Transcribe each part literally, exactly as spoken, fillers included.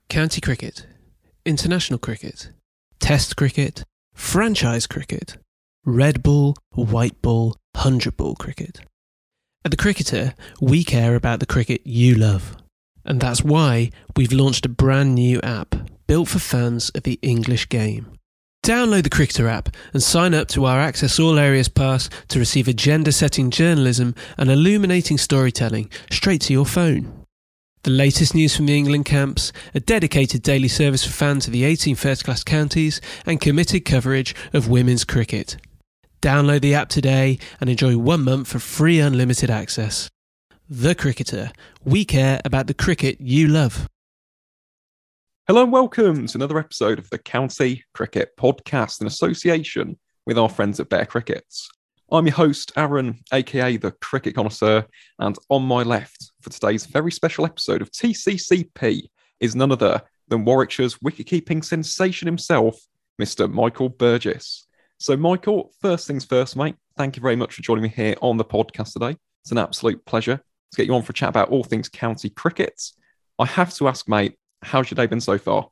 County cricket, international cricket, test cricket, franchise cricket, red ball, white ball, hundred ball cricket. At The Cricketer, we care about the cricket you love. And that's why we've launched a brand new app built for fans of the English game. Download the Cricketer app and sign up to our Access All Areas pass to receive agenda-setting journalism and illuminating storytelling straight to your phone. The latest news from the England camps, a dedicated daily service for fans of the eighteen first-class counties, and committed coverage of women's cricket. Download the app today and enjoy one month for free unlimited access. The Cricketer. We care about the cricket you love. Hello and welcome to another episode of the County Cricket Podcast in association with our friends at Better Crickets. I'm your host, Aaron, aka the Cricket Connoisseur, and on my left for today's very special episode of T C C P is none other than Warwickshire's wicket-keeping sensation himself, Mister Michael Burgess. So, Michael, first things first, mate, thank you very much for joining me here on the podcast today. It's an absolute pleasure to get you on for a chat about all things county cricket. I have to ask, mate, how's your day been so far?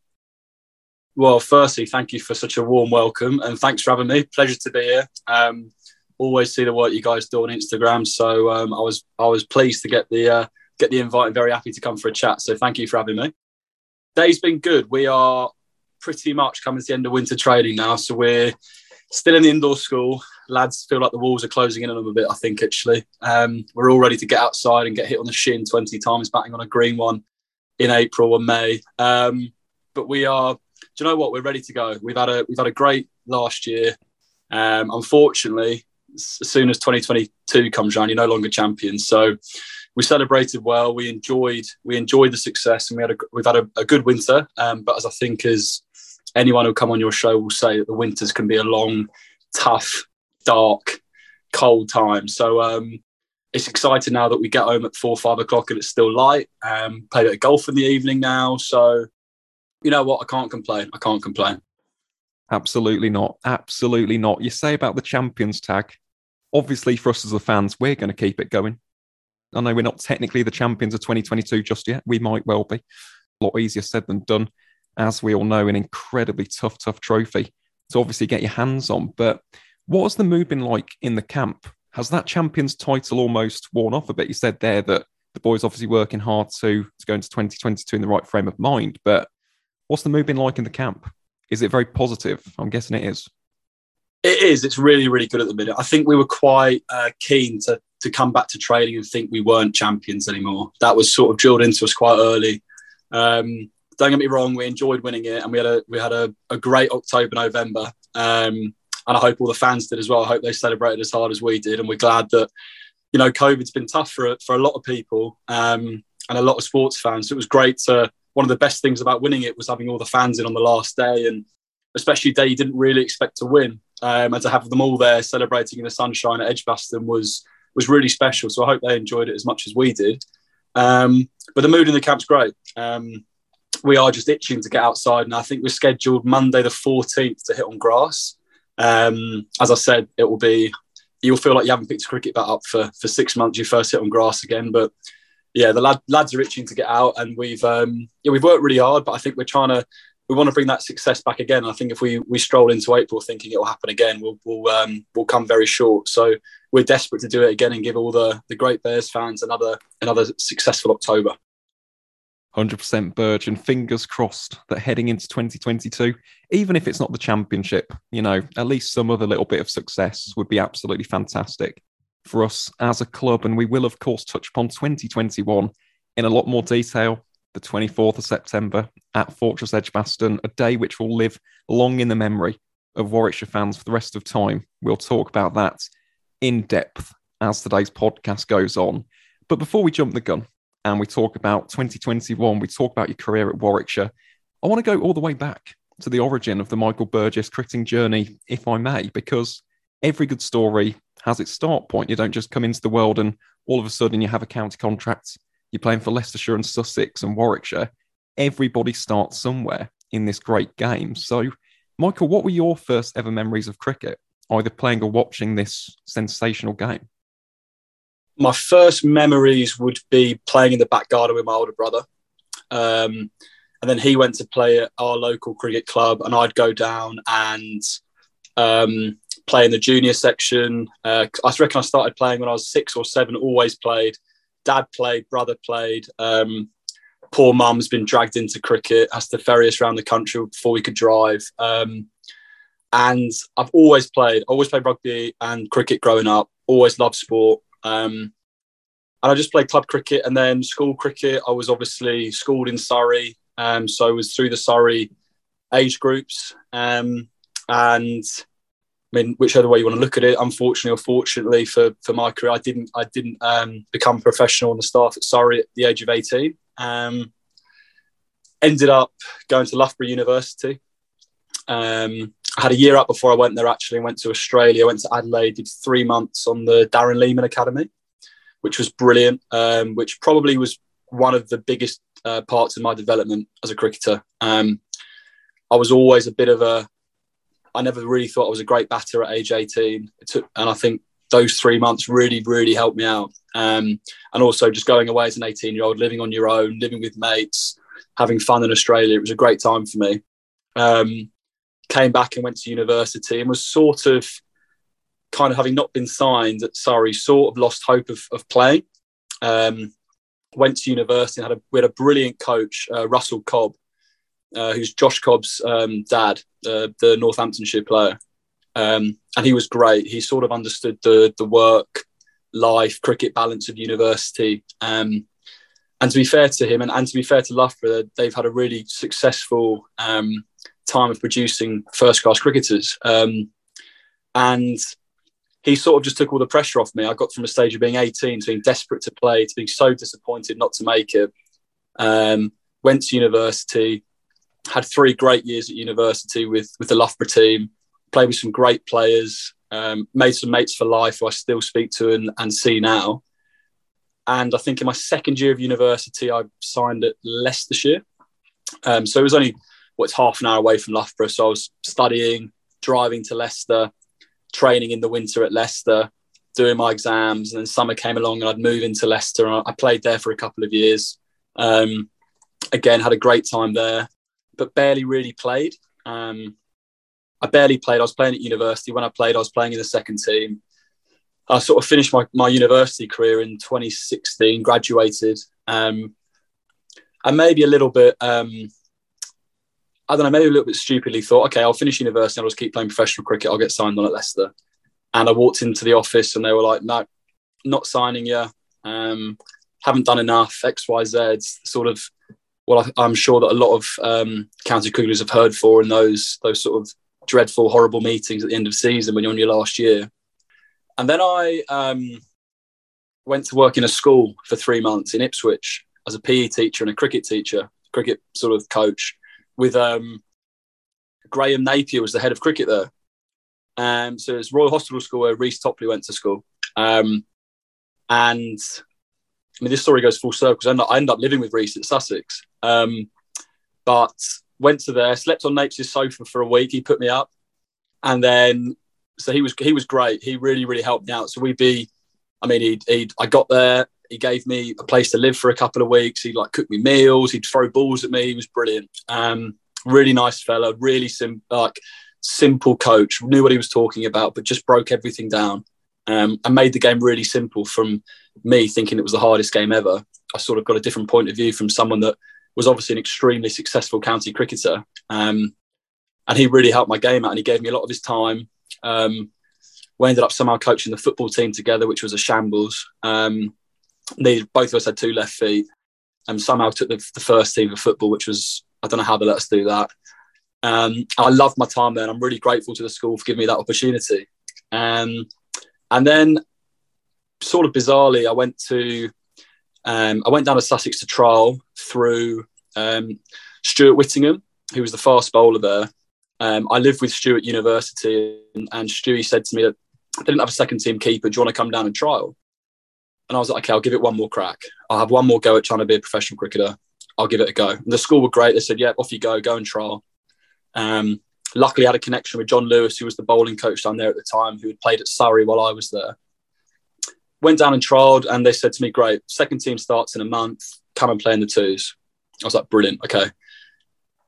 Well, firstly, thank you for such a warm welcome and thanks for having me. Pleasure to be here. Um, always see the work you guys do on Instagram, so um, I was I was pleased to get the uh, get the invite and very happy to come for a chat. So thank you for having me. Day's been good. We are pretty much coming to the end of winter training now, so we're still in the indoor school. Lads feel like the walls are closing in on them a bit, I think, actually. Um, we're all ready to get outside and get hit on the shin twenty times, batting on a green one in April or May. Um, but we are, do you know what? We're ready to go. We've had a we've had a great last year. Um, unfortunately, as soon as twenty twenty-two comes around, you're no longer champions. So we celebrated well. We enjoyed we enjoyed the success, and we had a, we've had a, a good winter. Um, but as I think as anyone who'll come on your show will say, that the winters can be a long, tough, dark, cold time. So um, it's exciting now that we get home at four, five o'clock and it's still light. Um, play a bit of golf in the evening now. So you know what? I can't complain. I can't complain. Absolutely not. Absolutely not. You say about the champions tag. Obviously, for us as the fans, we're going to keep it going. I know we're not technically the champions of twenty twenty-two just yet. We might well be. A lot easier said than done. As we all know, an incredibly tough, tough trophy to obviously get your hands on. But what has the mood been like in the camp? Has that champions title almost worn off a bit? You said there that the boys obviously working hard to, to go into twenty twenty-two in the right frame of mind. But what's the mood been like in the camp? Is it very positive? I'm guessing it is. It is. It's really, really good at the minute. I think we were quite uh, keen to to come back to training and think we weren't champions anymore. That was sort of drilled into us quite early. Um, don't get me wrong, we enjoyed winning it, and we had a we had a, a great October, November, um, and I hope all the fans did as well. I hope they celebrated as hard as we did, and we're glad that, you know, COVID's been tough for for a lot of people um, and a lot of sports fans. So it was great to. One of the best things about winning it was having all the fans in on the last day, and especially a day you didn't really expect to win. Um, and to have them all there celebrating in the sunshine at Edgbaston was was really special. So I hope they enjoyed it as much as we did. Um, but the mood in the camp's great. Um, we are just itching to get outside, and I think we're scheduled Monday the fourteenth to hit on grass. Um, as I said, it will be, you'll feel like you haven't picked a cricket bat up for, for six months, you first hit on grass again. But yeah, the lad, lads are itching to get out, and we've um, yeah we've worked really hard. But I think we're trying to we want to bring that success back again. I think if we we stroll into April thinking it will happen again, we'll we'll um, we'll come very short. So we're desperate to do it again and give all the the great Bears fans another another successful October. one hundred percent Burge, and fingers crossed that heading into twenty twenty-two, even if it's not the championship, you know, at least some other little bit of success would be absolutely fantastic for us as a club. And we will, of course, touch upon twenty twenty-one in a lot more detail. The twenty-fourth of September at Fortress Edgbaston, a day which will live long in the memory of Warwickshire fans for the rest of time. We'll talk about that in depth as today's podcast goes on. But before we jump the gun and we talk about twenty twenty-one, we talk about your career at Warwickshire, I want to go all the way back to the origin of the Michael Burgess cricketing journey, if I may, because every good story has its start point. You don't just come into the world and all of a sudden you have a county contract. You're playing for Leicestershire and Sussex and Warwickshire. Everybody starts somewhere in this great game. So, Michael, what were your first ever memories of cricket, either playing or watching this sensational game? My first memories would be playing in the back garden with my older brother. Um, And then he went to play at our local cricket club, and I'd go down and um, play in the junior section. Uh, I reckon I started playing when I was six or seven, always played. Dad played, brother played. Um, poor mum's been dragged into cricket, has to ferry us around the country before we could drive. Um, and I've always played, always played rugby and cricket growing up, always loved sport. Um, and I just played club cricket, and then school cricket. I was obviously schooled in Surrey. Um, so I was through the Surrey age groups. Um, and I mean, whichever way you want to look at it, unfortunately or fortunately for, for my career, I didn't I didn't um, become professional on the staff at Surrey at the age of eighteen. Um, ended up going to Loughborough University. Um, I had a year up before I went there, actually. I went to Australia, went to Adelaide, did three months on the Darren Lehman Academy, which was brilliant, um, which probably was one of the biggest uh, parts of my development as a cricketer. Um, I was always a bit of a, I never really thought I was a great batter at age eighteen. It took, and I think those three months really, really helped me out. Um, and also just going away as an eighteen-year-old, living on your own, living with mates, having fun in Australia. It was a great time for me. Um, came back and went to university and was sort of kind of having not been signed at Surrey, sort of lost hope of, of playing. Um, went to university and had a, we had a brilliant coach, uh, Russell Cobb, uh, who's Josh Cobb's um, dad, uh, the Northamptonshire player. Um, and he was great. He sort of understood the the work, life, cricket balance of university. Um, and to be fair to him and, and to be fair to Loughborough, they've had a really successful um, time of producing first-class cricketers. Um, and he sort of just took all the pressure off me. I got from a stage of being eighteen to being desperate to play, to being so disappointed not to make it. Um, went to university, had three great years at university with, with the Loughborough team, played with some great players, um, made some mates for life who I still speak to and, and see now. And I think in my second year of university, I signed at Leicestershire. Um, so it was only, what's well, half an hour away from Loughborough. So I was studying, driving to Leicester, training in the winter at Leicester, doing my exams. And then summer came along and I'd move into Leicester. And I played there for a couple of years. Um, again, had a great time there, but barely really played. Um, I barely played. I was playing at university. When I played, I was playing in the second team. I sort of finished my, my university career in twenty sixteen, graduated. Um, and maybe a little bit, um, I don't know, maybe a little bit stupidly thought, okay, I'll finish university and I'll just keep playing professional cricket. I'll get signed on at Leicester. And I walked into the office and they were like, no, not signing you. Um, haven't done enough, X, Y, Z. Sort of what I, I'm sure that a lot of um, county cricketers have heard for in those those sort of dreadful, horrible meetings at the end of season when you're on your last year. And then I um, went to work in a school for three months in Ipswich as a P E teacher and a cricket teacher, cricket sort of coach, with um, Graham Napier was the head of cricket there. Um, so it's Royal Hospital School where Reece Topley went to school. Um, and I mean, this story goes full circle because I, I ended up living with Reece at Sussex. Um, but went to there, slept on Napes' sofa for a week. He put me up. And then, so he was he was great. He really, really helped me out. So we'd be, I mean, he'd, he'd, I got there. He gave me a place to live for a couple of weeks. He'd like cook me meals. He'd throw balls at me. He was brilliant. Um, really nice fella, really sim- like simple coach, knew what he was talking about, but just broke everything down um, and made the game really simple from me thinking it was the hardest game ever. I sort of got a different point of view from someone that was obviously an extremely successful county cricketer. Um, and he really helped my game out and he gave me a lot of his time. Um, we ended up somehow coaching the football team together, which was a shambles. Um, they, both of us had two left feet and somehow took the, the first team for football, which was, I don't know how they let us do that. Um, I loved my time there and I'm really grateful to the school for giving me that opportunity. Um, and then sort of bizarrely, I went to, um, I went down to Sussex to trial through um, Stuart Whittingham, who was the fast bowler there. Um, I lived with Stuart at university and, and Stewie said to me that I didn't have a second team keeper. Do you want to come down and trial? And I was like, okay, I'll give it one more crack. I'll have one more go at trying to be a professional cricketer. I'll give it a go. And the school were great. They said, yeah, off you go, go and trial. Um, luckily, I had a connection with John Lewis, who was the bowling coach down there at the time, who had played at Surrey while I was there. Went down and trialled, and they said to me, great, second team starts in a month, come and play in the twos. I was like, brilliant, okay.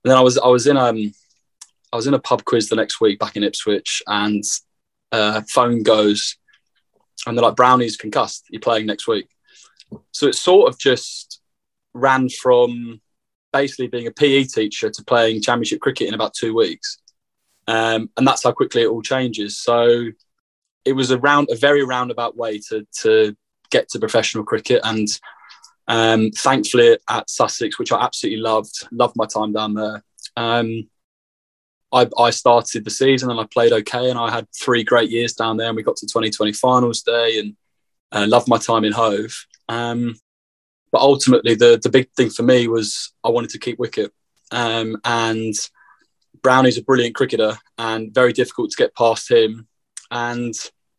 And then I was I was in um I was in a pub quiz the next week back in Ipswich, and uh, phone goes, and they're like, Brownie's concussed. You're playing next week. So it sort of just ran from basically being a P E teacher to playing championship cricket in about two weeks. Um, and that's how quickly it all changes. So it was a round, a very roundabout way to to get to professional cricket. And um, thankfully at Sussex, which I absolutely loved, loved my time down there. Um, I, I started the season and I played okay, and I had three great years down there, and we got to twenty twenty finals day, and uh, loved my time in Hove. Um, but ultimately, the the big thing for me was I wanted to keep wicket, um, and Brownie's a brilliant cricketer and very difficult to get past him. And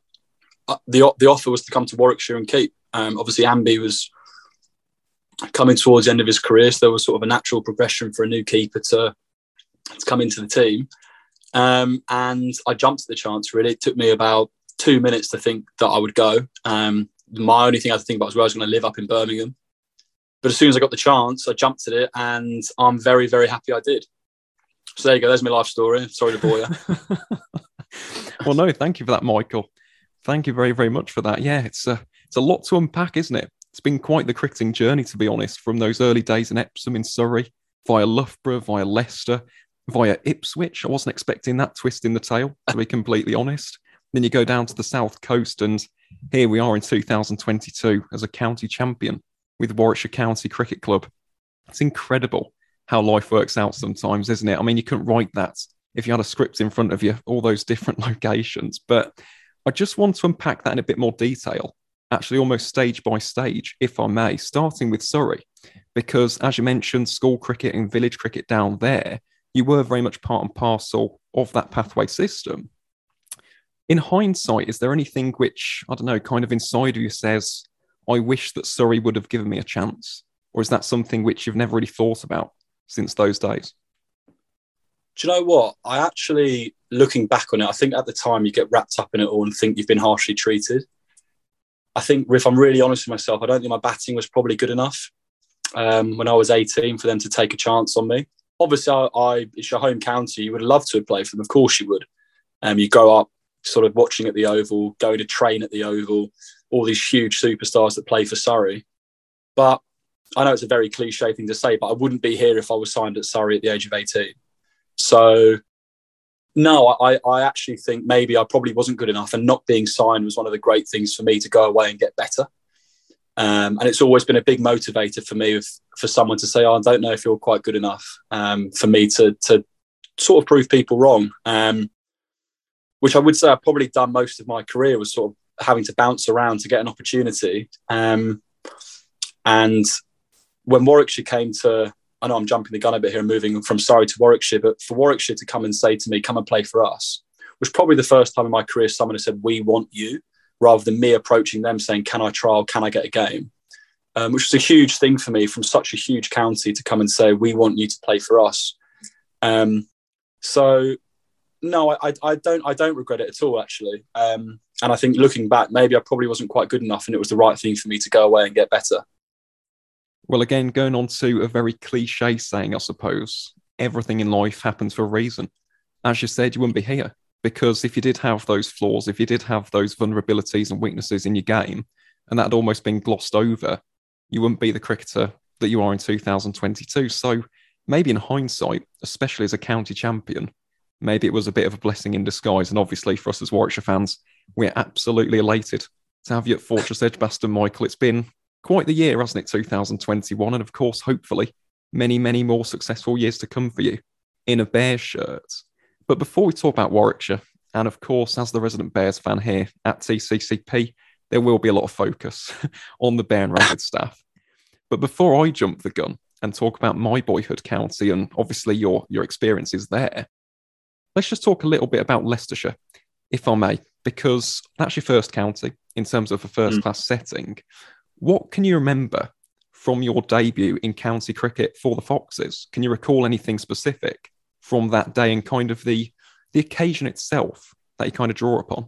the the offer was to come to Warwickshire and keep. Um, obviously, Ambi was coming towards the end of his career, so there was sort of a natural progression for a new keeper to, to come into the team. Um, and I jumped at the chance, really. It took me about two minutes to think that I would go. Um, my only thing I had to think about was where I was going to live up in Birmingham. But as soon as I got the chance, I jumped at it, and I'm very, very happy I did. So there you go. There's my life story. Sorry to bore you. Well, no, thank you for that, Michael. Thank you very, very much for that. Yeah, it's a, it's a lot to unpack, isn't it? It's been quite the cricketing journey, to be honest, from those early days in Epsom in Surrey, via Loughborough, via Leicester, via Ipswich. I wasn't expecting that twist in the tail, to be completely honest. Then you go down to the south coast, and here we are in two thousand twenty-two as a county champion with Warwickshire County Cricket Club. It's incredible how life works out sometimes, isn't it? I mean, you couldn't write that if you had a script in front of you, all those different locations. But I just want to unpack that in a bit more detail, actually almost stage by stage, if I may, starting with Surrey. Because as you mentioned, school cricket and village cricket down there, you were very much part and parcel of that pathway system. In hindsight, is there anything which, I don't know, kind of inside of you says, I wish that Surrey would have given me a chance? Or is that something which you've never really thought about since those days? Do you know what? I actually, looking back on it, I think at the time you get wrapped up in it all and think you've been harshly treated. I think, if I'm really honest with myself, I don't think my batting was probably good enough um, when I was eighteen for them to take a chance on me. Obviously, I, I it's your home county. You would have loved to have played for them. Of course you would. Um, you grow up sort of watching at the Oval, going to train at the Oval, all these huge superstars that play for Surrey. But I know it's a very cliche thing to say, but I wouldn't be here if I was signed at Surrey at the age of eighteen. So, no, I, I actually think maybe I probably wasn't good enough, and not being signed was one of the great things for me to go away and get better. Um, and it's always been a big motivator for me if, for someone to say, oh, I don't know if you're quite good enough, um, for me to, to sort of prove people wrong, um, which I would say I've probably done most of my career, was sort of having to bounce around to get an opportunity. Um, and when Warwickshire came to, I know I'm jumping the gun a bit here and moving from Surrey to Warwickshire, but for Warwickshire to come and say to me, come and play for us, was probably the first time in my career someone has said, we want you, rather than me approaching them saying, can I trial, can I get a game? Um, which was a huge thing for me, from such a huge county to come and say, we want you to play for us. Um, so, no, I, I don't I don't regret it at all, actually. Um, and I think looking back, maybe I probably wasn't quite good enough, and it was the right thing for me to go away and get better. Well, again, going on to a very cliche saying, I suppose, everything in life happens for a reason. As you said, you wouldn't be here, because if you did have those flaws, if you did have those vulnerabilities and weaknesses in your game, and that had almost been glossed over, you wouldn't be the cricketer that you are in two thousand twenty-two. So maybe in hindsight, especially as a county champion, maybe it was a bit of a blessing in disguise. And obviously for us as Warwickshire fans, we're absolutely elated to have you at Fortress Edgbaston, Michael. It's been quite the year, hasn't it, two thousand twenty-one? And of course, hopefully, many, many more successful years to come for you in a Bears shirt. But before we talk about Warwickshire, and of course, as the resident Bears fan here at T C C P, there will be a lot of focus on the Bear and Ragged staff. But before I jump the gun and talk about my boyhood county and obviously your, your experiences there, let's just talk a little bit about Leicestershire, if I may, because that's your first county in terms of a first-class mm. setting. What can you remember from your debut in county cricket for the Foxes? Can you recall anything specific from that day and kind of the, the occasion itself that you kind of draw upon?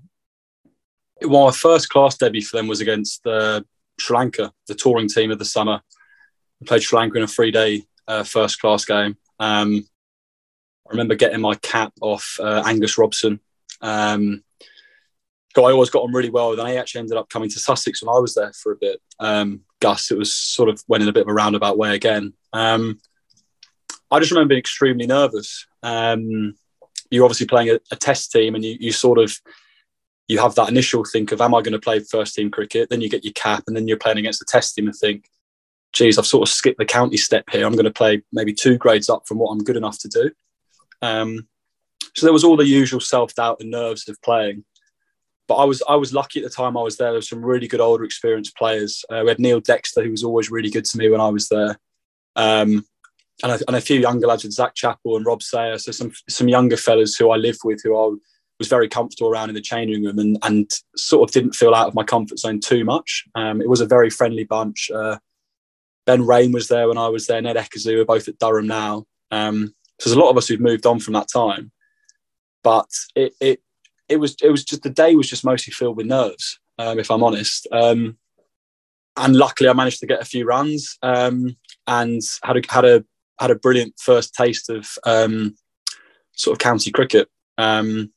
Well, my first class debut for them was against uh, Sri Lanka, the touring team of the summer. We played Sri Lanka in a three-day uh, first class game. Um, I remember getting my cap off uh, Angus Robson. Um, guy I always got on really well with, and he actually ended up coming to Sussex when I was there for a bit. Um, Gus, it was sort of went in a bit of a roundabout way again. Um, I just remember being extremely nervous. Um, you're obviously playing a, a test team, and you, you sort of you have that initial think of, am I going to play first team cricket? Then you get your cap, and then you're playing against the test team and think, geez, I've sort of skipped the county step here. I'm going to play maybe two grades up from what I'm good enough to do. Um, so there was all the usual self-doubt and nerves of playing. But I was I was lucky at the time I was there. There were some really good older experienced players. Uh, we had Neil Dexter, who was always really good to me when I was there. Um, and, a, and a few younger lads with Zach Chappell and Rob Sayer. So some some younger fellas who I lived with, who I was very comfortable around in the changing room, and, and sort of didn't feel out of my comfort zone too much. Um, it was a very friendly bunch. Uh, Ben Rain was there when I was there. Ned Ekazu are both at Durham now. Um, so there's a lot of us who've moved on from that time. But it it it was it was just the day was just mostly filled with nerves, um, if I'm honest. Um, and luckily, I managed to get a few runs um, and had a had a had a brilliant first taste of um, sort of county cricket. Um,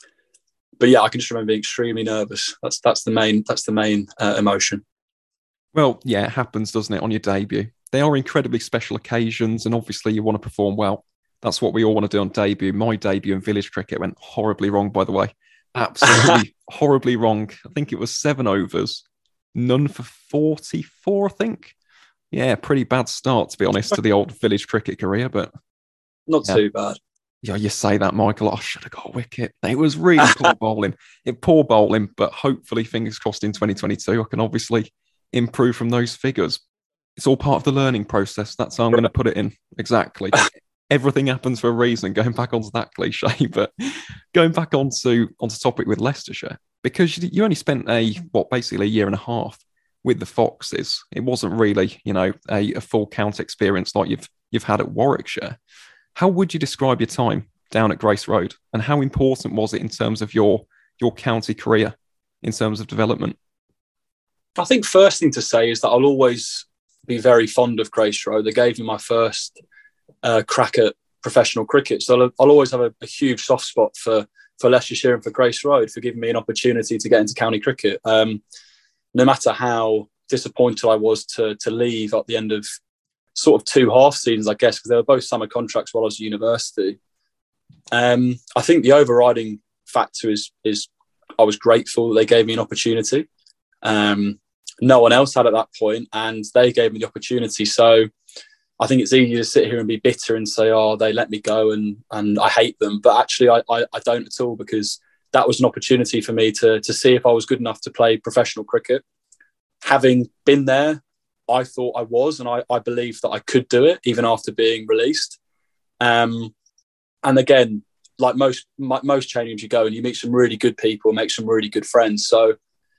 but yeah, I can just remember being extremely nervous. That's that's the main that's the main uh, emotion. Well, yeah, it happens, doesn't it, on your debut? They are incredibly special occasions, and obviously you want to perform well. That's what we all want to do on debut. My debut in village cricket went horribly wrong, by the way. Absolutely horribly wrong. I think it was seven overs, none for forty-four, I think. Yeah, pretty bad start, to be honest, to the old village cricket career, but... Not yeah. too bad. Yeah, you say that, Michael. I should have got a wicket. It was really poor bowling. It poor bowling, but hopefully, fingers crossed, in twenty twenty-two, I can obviously improve from those figures. It's all part of the learning process. That's how I'm going to put it in. Exactly. Everything happens for a reason, going back onto that cliche, but going back onto onto topic with Leicestershire, because you, you only spent a, what, basically a year and a half with the Foxes. It wasn't really, you know, a, a full count experience like you've you've had at Warwickshire. How would you describe your time down at Grace Road, and how important was it in terms of your your county career, in terms of development? I think first thing to say is that I'll always be very fond of Grace Road. They gave me my first uh, crack at professional cricket. So I'll, I'll always have a, a huge soft spot for, for Leicestershire and for Grace Road for giving me an opportunity to get into county cricket. Um, no matter how disappointed I was to, to leave at the end of sort of two half seasons, I guess, because they were both summer contracts while I was at university. Um, I think the overriding factor is, is I was grateful that they gave me an opportunity. Um, no one else had at that point, and they gave me the opportunity. So I think it's easy to sit here and be bitter and say, oh, they let me go and and I hate them. But actually, I, I, I don't at all, because that was an opportunity for me to, to see if I was good enough to play professional cricket. Having been there, I thought I was, and I, I believed that I could do it even after being released. Um, and again, like most most training rooms you go and you meet some really good people, make some really good friends. So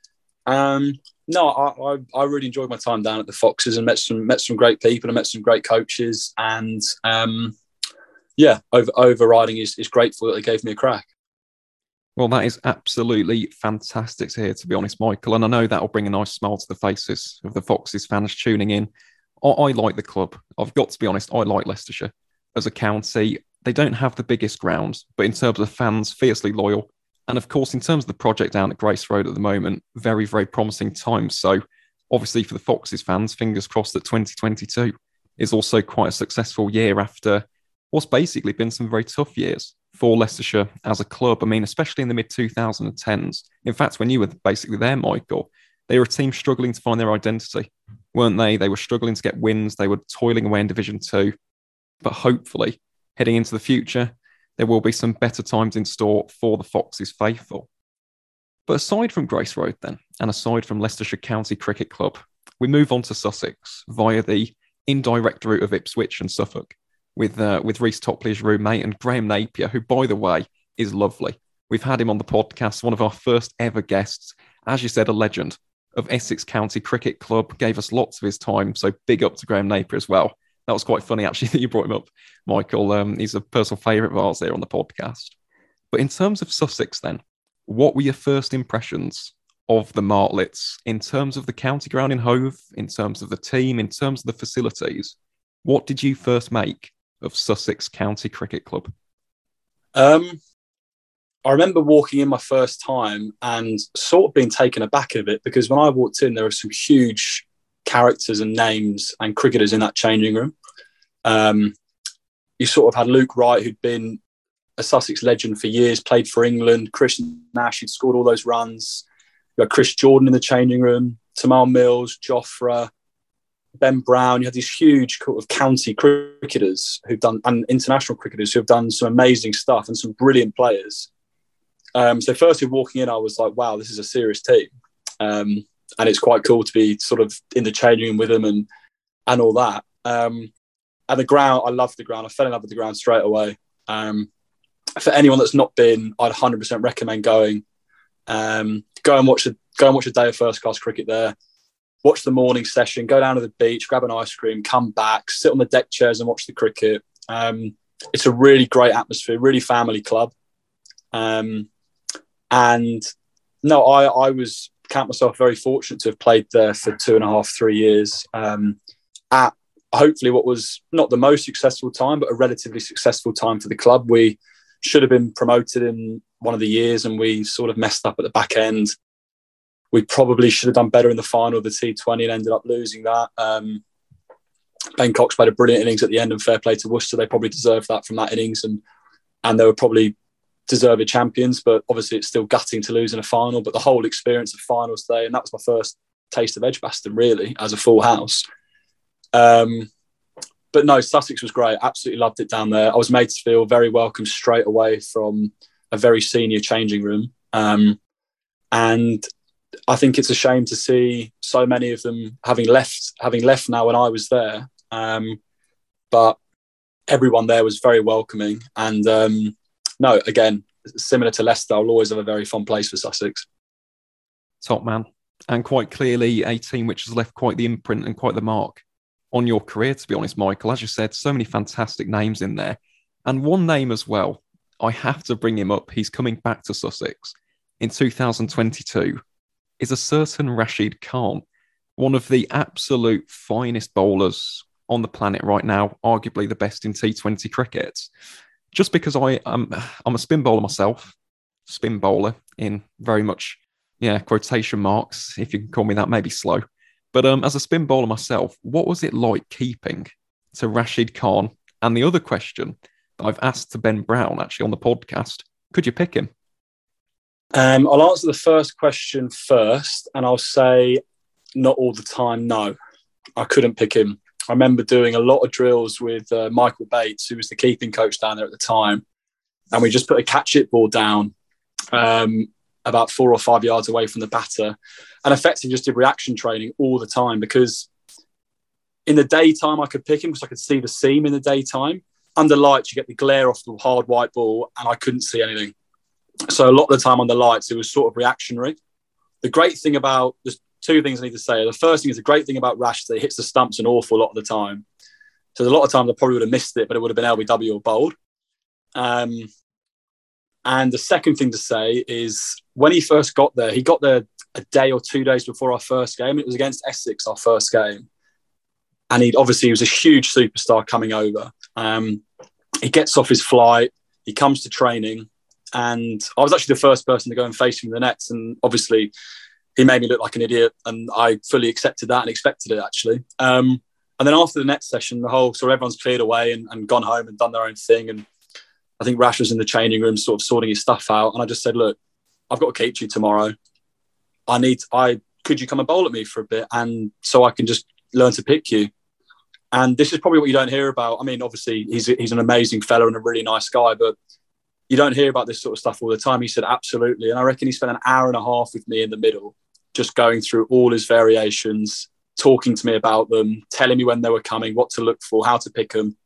um, no, I, I, I really enjoyed my time down at the Foxes and met some met some great people and met some great coaches. And um, yeah, over, overriding is, is grateful that they gave me a crack. Well, that is absolutely fantastic to hear, to be honest, Michael. And I know that'll bring a nice smile to the faces of the Foxes fans tuning in. I, I like the club. I've got to be honest, I like Leicestershire as a county. They don't have the biggest grounds, but in terms of fans, fiercely loyal. And of course, in terms of the project down at Grace Road at the moment, very, very promising times. So obviously for the Foxes fans, fingers crossed that twenty twenty-two is also quite a successful year after what's basically been some very tough years for Leicestershire as a club. I mean, especially in the mid twenty tens. In fact, when you were basically there, Michael, they were a team struggling to find their identity, weren't they? They were struggling to get wins. They were toiling away in Division Two. But hopefully, heading into the future, there will be some better times in store for the Foxes faithful. But aside from Grace Road then, and aside from Leicestershire County Cricket Club, we move on to Sussex via the indirect route of Ipswich and Suffolk, with uh, with Reece Topley's roommate and Graham Napier, who, by the way, is lovely. We've had him on the podcast, one of our first ever guests. As you said, a legend of Essex County Cricket Club, gave us lots of his time, so big up to Graham Napier as well. That was quite funny, actually, that you brought him up, Michael. Um, he's a personal favourite of ours there on the podcast. But in terms of Sussex then, what were your first impressions of the Martlets in terms of the county ground in Hove, in terms of the team, in terms of the facilities? What did you first make of Sussex County Cricket Club? Um, I remember walking in my first time and sort of being taken aback of it, because when I walked in, there were some huge characters and names and cricketers in that changing room. Um, you sort of had Luke Wright, who'd been a Sussex legend for years, played for England. Chris Nash, who'd scored all those runs. You had Chris Jordan in the changing room, Tamal Mills, Jofra, Ben Brown. You had these huge sort of county cricketers who've done, and international cricketers who have done some amazing stuff and some brilliant players. Um, so firstly, walking in, I was like, wow, this is a serious team. Um, and it's quite cool to be sort of in the changing room with them and, and all that. Um, and the ground, I loved the ground. I fell in love with the ground straight away. Um, for anyone that's not been, I'd one hundred percent recommend going. Um, go and watch the go and watch a day of first class cricket there. Watch the morning session. Go down to the beach, grab an ice cream, come back, sit on the deck chairs and watch the cricket. Um, it's a really great atmosphere, really family club. Um, and no, I, I was count myself very fortunate to have played there for two and a half, three years. Um, at hopefully what was not the most successful time, but a relatively successful time for the club. We should have been promoted in one of the years and we sort of messed up at the back end. We probably should have done better in the final of the T twenty and ended up losing that. Um, Ben Cox played a brilliant innings at the end, and fair play to Worcester. They probably deserved that from that innings, and and they were probably deserved champions, but obviously it's still gutting to lose in a final. But the whole experience of finals day, and that was my first taste of Edgbaston really as a full house. Um, but no, Sussex was great. Absolutely loved it down there. I was made to feel very welcome straight away from a very senior changing room. Um, and I think it's a shame to see so many of them having left, having left now when I was there. Um, but everyone there was very welcoming. And um, no, again, similar to Leicester, I'll always have a very fond place for Sussex. Top man. And quite clearly a team which has left quite the imprint and quite the mark on your career, to be honest, Michael. As you said, so many fantastic names in there. And one name as well, I have to bring him up. He's coming back to Sussex in two thousand twenty-two, is a certain Rashid Khan, one of the absolute finest bowlers on the planet right now, arguably the best in T twenty cricket. Just because I am, I'm a spin bowler myself, spin bowler in very much, yeah, quotation marks, if you can call me that, maybe slow. But um, as a spin bowler myself, what was it like keeping to Rashid Khan? And the other question that I've asked to Ben Brown, actually, on the podcast, could you pick him? Um, I'll answer the first question first, and I'll say not all the time, no. I couldn't pick him. I remember doing a lot of drills with uh, Michael Bates, who was the keeping coach down there at the time, and we just put a catch-it ball down um, about four or five yards away from the batter, and effectively just did reaction training all the time, because in the daytime I could pick him because I could see the seam in the daytime. Under lights, you get the glare off the hard white ball, and I couldn't see anything. So a lot of the time on the lights, it was sort of reactionary. The great thing about, there's two things I need to say. The first thing is the great thing about Rash that he hits the stumps an awful lot of the time. So a lot of times I probably would have missed it, but it would have been L B W or bowled. Um, and the second thing to say is when he first got there, he got there a day or two days before our first game. It was against Essex, our first game. And he obviously he was a huge superstar coming over. Um, he gets off his flight, he comes to training, and I was actually the first person to go and face him in the nets. And obviously he made me look like an idiot, and I fully accepted that and expected it, actually. Um, and then after the net session, the whole sort of everyone's cleared away and, and gone home and done their own thing. And I think Rash was in the changing room sort of sorting his stuff out. And I just said, look, I've got to keep you tomorrow. I need, I could you come and bowl at me for a bit? And so I can just learn to pick you. And this is probably what you don't hear about. I mean, obviously he's he's an amazing fella and a really nice guy, but you don't hear about this sort of stuff all the time. He said, absolutely. And I reckon he spent an hour and a half with me in the middle, just going through all his variations, talking to me about them, telling me when they were coming, what to look for, how to pick them.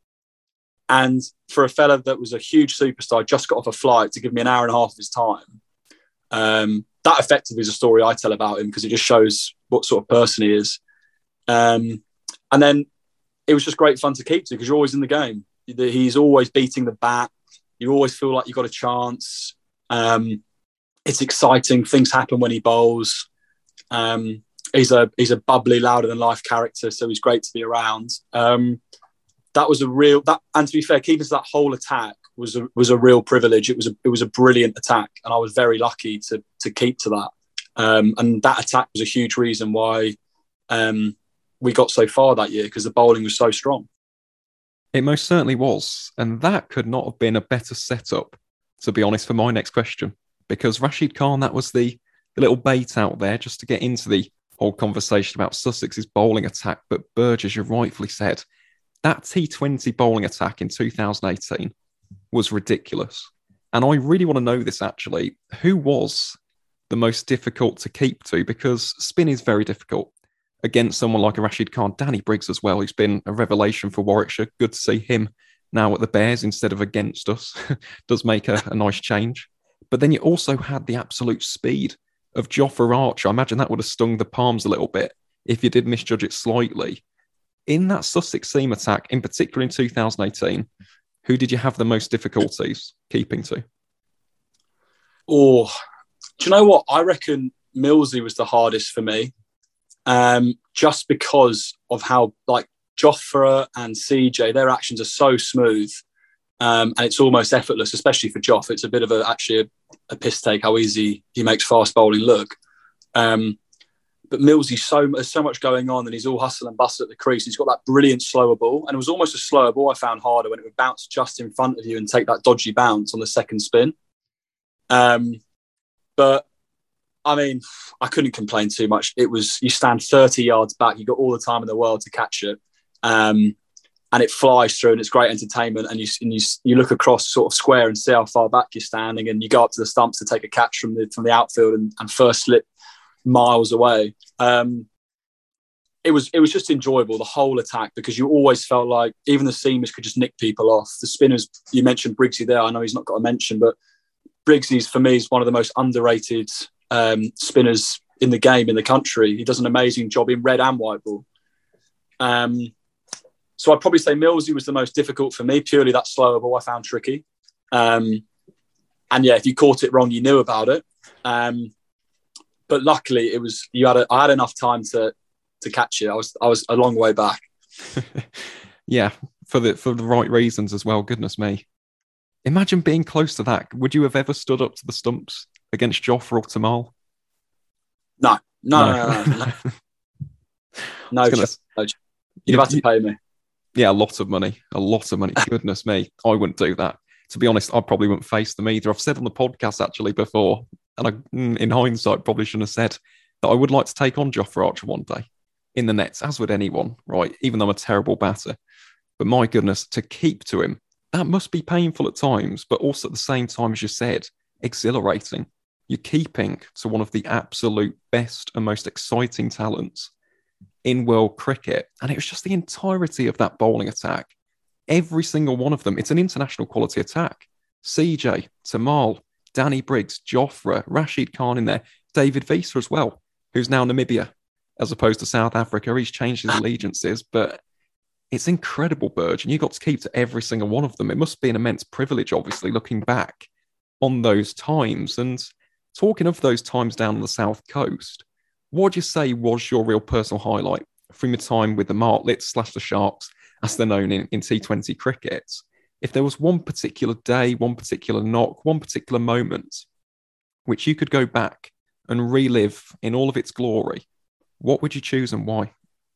And for a fella that was a huge superstar, just got off a flight to give me an hour and a half of his time, um, that effectively is a story I tell about him because it just shows what sort of person he is. Um, and then it was just great fun to keep to because you're always in the game. He's always beating the bat. You always feel like you've got a chance. Um, it's exciting. Things happen when he bowls. Um, he's a he's a bubbly, louder than life character, so he's great to be around. Um, that was a real that, and to be fair, keeping to that whole attack was a, was a real privilege. It was a it was a brilliant attack, and I was very lucky to to keep to that. Um, and that attack was a huge reason why um, we got so far that year, because the bowling was so strong. It most certainly was, and that could not have been a better setup, to be honest, for my next question. Because Rashid Khan, that was the, the little bait out there just to get into the whole conversation about Sussex's bowling attack. But Burge, as you rightfully said, that T twenty bowling attack in two thousand eighteen was ridiculous. And I really want to know this, actually. Who was the most difficult to keep to? Because spin is very difficult against someone like a Rashid Khan. Danny Briggs as well, who's been a revelation for Warwickshire. Good to see him now at the Bears instead of against us. Does make a, a nice change. But then you also had the absolute speed of Jofra Archer. I imagine that would have stung the palms a little bit if you did misjudge it slightly. In that Sussex seam attack, in particular in two thousand eighteen, who did you have the most difficulties keeping to? Oh, do you know what? I reckon Millsy was the hardest for me, um, just because of how, like, Jofra and C J, their actions are so smooth, um, and it's almost effortless, especially for Joff. It's a bit of a actually a, a piss take how easy he makes fast bowling look. Um, but Millsy's so there's so much going on, and he's all hustle and bustle at the crease. He's got that brilliant slower ball, and it was almost a slower ball I found harder when it would bounce just in front of you and take that dodgy bounce on the second spin. Um, but I mean, I couldn't complain too much. It was, you stand thirty yards back, you got all the time in the world to catch it, um, and it flies through, and it's great entertainment. And you and you you look across sort of square and see how far back you're standing, and you go up to the stumps to take a catch from the from the outfield and, and first slip miles away. Um, it was it was just enjoyable, the whole attack, because you always felt like even the seamers could just nick people off. The spinners, you mentioned Briggsy there. I know he's not got a mention, but Briggsy's for me is one of the most underrated um, spinners in the game in the country. He does an amazing job in red and white ball. Um, so I'd probably say Millsy was the most difficult for me. Purely that slower ball I found tricky. Um, and yeah, if you caught it wrong, you knew about it. Um, but luckily, it was you had a, I had enough time to to catch it. I was I was a long way back. Yeah, for the for the right reasons as well. Goodness me. Imagine being close to that. Would you have ever stood up to the stumps against Jofra or Tamal? No, no, no, no. no, no. no, gonna, no You'd have to pay me. Yeah, a lot of money. A lot of money. Goodness me. I wouldn't do that. To be honest, I probably wouldn't face them either. I've said on the podcast actually before, and I, in hindsight, probably shouldn't have said that I would like to take on Jofra Archer one day in the nets, as would anyone, right? Even though I'm a terrible batter. But my goodness, to keep to him, that must be painful at times, but also at the same time, as you said, exhilarating. You're keeping to one of the absolute best and most exciting talents in world cricket. And it was just the entirety of that bowling attack. Every single one of them. It's an international quality attack. C J, Tamal, Danny Briggs, Jofra, Rashid Khan in there, David Visa as well, who's now Namibia as opposed to South Africa. He's changed his allegiances, but it's incredible, Burge, and you got to keep to every single one of them. It must be an immense privilege, obviously, looking back on those times. And talking of those times down on the South Coast, what would you say was your real personal highlight from your time with the Martlets slash the Sharks, as they're known in, in T twenty cricket? If there was one particular day, one particular knock, one particular moment, which you could go back and relive in all of its glory, what would you choose and why?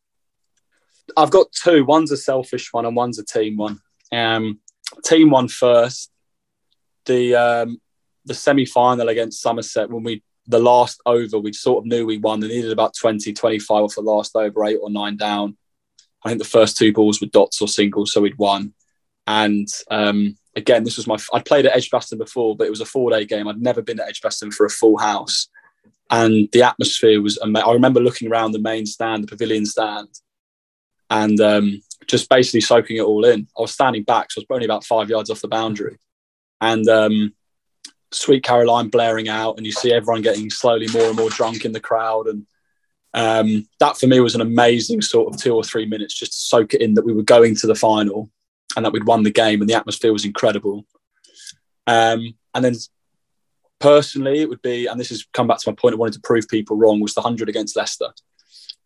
I've got two. One's a selfish one and one's a team one. Um, team one first. The um, the semi-final against Somerset, when we the last over, we sort of knew we won. They needed about twenty, twenty-five off the last over, eight or nine down. I think the first two balls were dots or singles, so we'd won. And um, again, this was my... I'd played at Edgbaston before, but it was a four-day game. I'd never been to Edgbaston for a full house. And the atmosphere was... I remember looking around the main stand, the pavilion stand, and um, just basically soaking it all in. I was standing back, so I was only about five yards off the boundary. And um, Sweet Caroline blaring out, and you see everyone getting slowly more and more drunk in the crowd. And um, that for me was an amazing sort of two or three minutes just to soak it in that we were going to the final and that we'd won the game, and the atmosphere was incredible. Um, and then personally, it would be, and this has come back to my point of wanting to prove people wrong, was the one hundred against Leicester.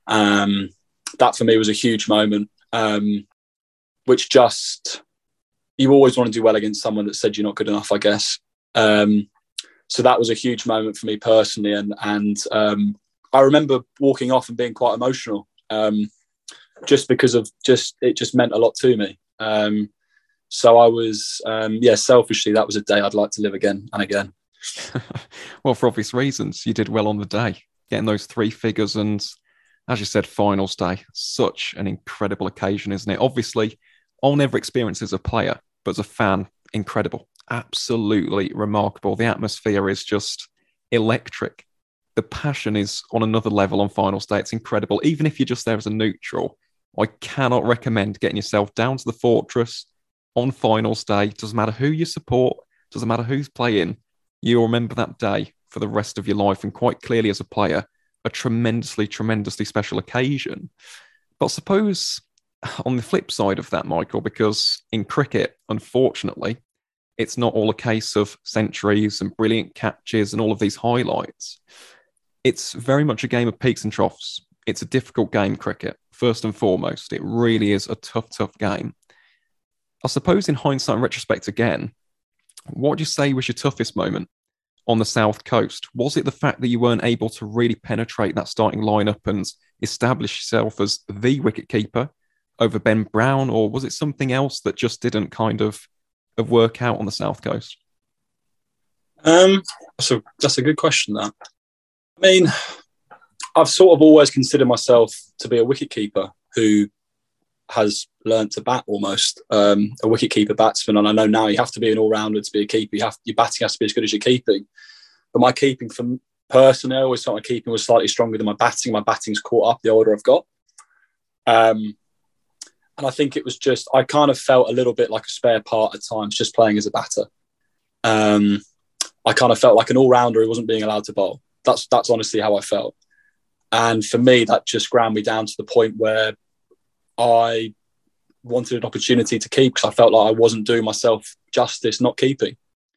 Um, that for me was a huge moment, um, which just you always want to do well against someone that said you're not good enough, I guess. Um, so that was a huge moment for me personally. And, and um, I remember walking off and being quite emotional um, just because of just, it just meant a lot to me. Um, so I was, um, yeah, selfishly, that was a day I'd like to live again and again. Well, for obvious reasons, you did well on the day, getting those three figures. And as you said, finals day, such an incredible occasion, isn't it? Obviously, I'll never experience it as a player, but as a fan, incredible, absolutely remarkable. The atmosphere is just electric. The passion is on another level on finals day. It's incredible. Even if you're just there as a neutral, I cannot recommend getting yourself down to the Fortress on finals day. Doesn't matter who you support, doesn't matter who's playing. You'll remember that day for the rest of your life, and quite clearly as a player, a tremendously, tremendously special occasion. But I suppose on the flip side of that, Michael, because in cricket, unfortunately, it's not all a case of centuries and brilliant catches and all of these highlights. It's very much a game of peaks and troughs. It's a difficult game, cricket, first and foremost. It really is a tough, tough game. I suppose in hindsight and retrospect again, what would you say was your toughest moment on the South Coast? Was it the fact that you weren't able to really penetrate that starting lineup and establish yourself as the wicketkeeper over Ben Brown, or was it something else that just didn't kind of, of work out on the South Coast? Um, so that's a good question, that. I mean, I've sort of always considered myself to be a wicketkeeper who has learnt to bat almost, um, a wicketkeeper batsman. And I know now you have to be an all-rounder to be a keeper. You have, your batting has to be as good as your keeping. But my keeping, from personally, I always thought my keeping was slightly stronger than my batting. My batting's caught up the older I've got. Um, and I think it was just, I kind of felt a little bit like a spare part at times, just playing as a batter. Um, I kind of felt like an all-rounder who wasn't being allowed to bowl. That's that's honestly how I felt. And for me, that just ground me down to the point where I wanted an opportunity to keep, because I felt like I wasn't doing myself justice not keeping.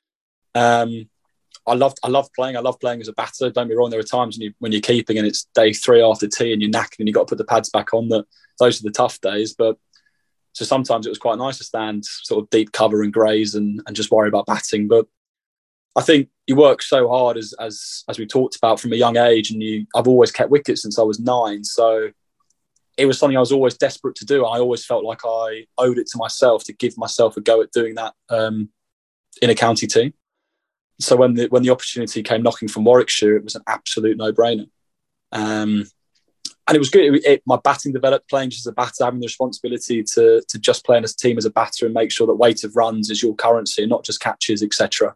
Um, I loved I loved playing. I love playing as a batter. Don't be wrong, there are times when, you, when you're keeping and it's day three after tea and you're knackered and you've got to put the pads back on. That those are the tough days. But so sometimes it was quite nice to stand sort of deep cover and graze and, and just worry about batting. But I think you work so hard as as as we talked about from a young age, and you I've always kept wickets since I was nine. So it was something I was always desperate to do. I always felt like I owed it to myself to give myself a go at doing that um, in a county team. So when the when the opportunity came knocking from Warwickshire, it was an absolute no-brainer. Um, and it was good. It, it, my batting developed, playing just as a batter, having the responsibility to, to just play in a team as a batter and make sure that weight of runs is your currency and not just catches, et cetera.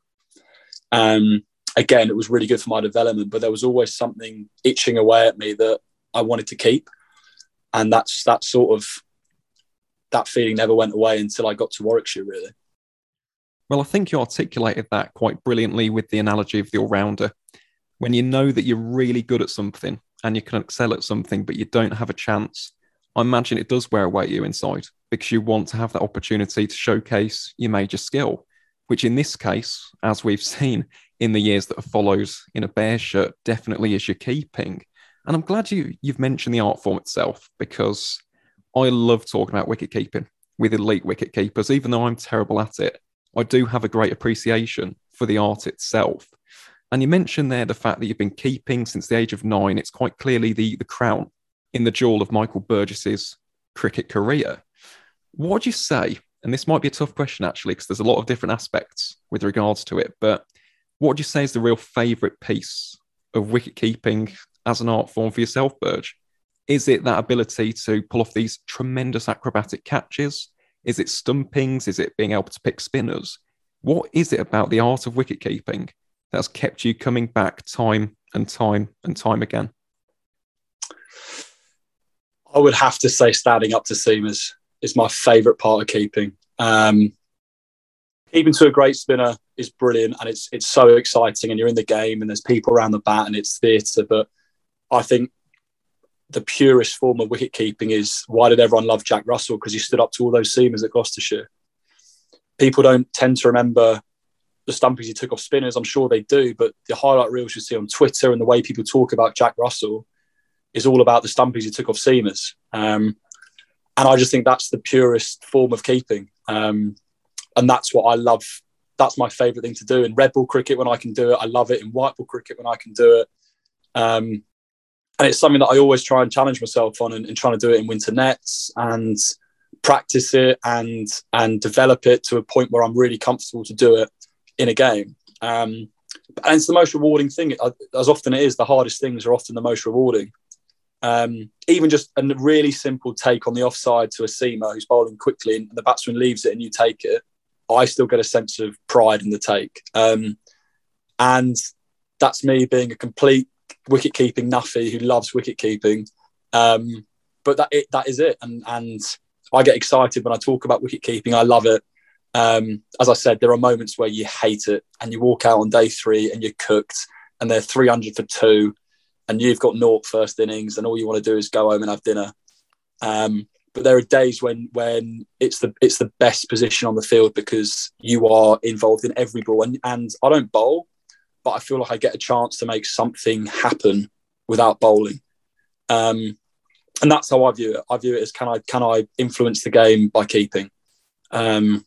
Um, again, it was really good for my development, but there was always something itching away at me that I wanted to keep. And that's that sort of, that feeling never went away until I got to Warwickshire, really. Well, I think you articulated that quite brilliantly with the analogy of the all-rounder. When you know that you're really good at something and you can excel at something, but you don't have a chance, I imagine it does wear away at you inside, because you want to have that opportunity to showcase your major skill, which in this case, as we've seen in the years that have followed in a Bears shirt, definitely is your keeping. And I'm glad you, you've mentioned the art form itself, because I love talking about wicket keeping with elite wicket keepers. Even though I'm terrible at it, I do have a great appreciation for the art itself. And you mentioned there the fact that you've been keeping since the age of nine. It's quite clearly the, the crown in the jewel of Michael Burgess's cricket career. What would you say, and this might be a tough question actually, because there's a lot of different aspects with regards to it, but what would you say is the real favourite piece of wicket keeping as an art form for yourself, Burge? Is it that ability to pull off these tremendous acrobatic catches? Is it stumpings? Is it being able to pick spinners? What is it about the art of wicket keeping that's kept you coming back time and time and time again? I would have to say standing up to seamers is my favourite part of keeping. Um, keeping to a great spinner is brilliant, and it's it's so exciting, and you're in the game and there's people around the bat and it's theatre. But I think the purest form of wicket keeping is, why did everyone love Jack Russell? Because he stood up to all those seamers at Gloucestershire. People don't tend to remember the stumpings he took off spinners. I'm sure they do, but the highlight reels you see on Twitter and the way people talk about Jack Russell is all about the stumpings he took off seamers. Um, and I just think that's the purest form of keeping. Um, and that's what I love. That's my favourite thing to do in red ball cricket when I can do it. I love it in white ball cricket when I can do it. Um, and it's something that I always try and challenge myself on, and, and trying to do it in winter nets and practice it and and develop it to a point where I'm really comfortable to do it in a game. Um, and it's the most rewarding thing. As often it is, the hardest things are often the most rewarding. Um, even just a really simple take on the offside to a seamer who's bowling quickly and the batsman leaves it and you take it, I still get a sense of pride in the take. Um, and that's me being a complete wicket-keeping nuffy who loves wicket-keeping. Um, but that it, that is it. And, and I get excited when I talk about wicket-keeping. I love it. Um, as I said, there are moments where you hate it and you walk out on day three and you're cooked and they're three hundred for two and you've got naught first innings and all you want to do is go home and have dinner. Um, but there are days when when it's the it's the best position on the field because you are involved in every ball. And, and I don't bowl, but I feel like I get a chance to make something happen without bowling. Um, and that's how I view it. I view it as can I can I influence the game by keeping? Um,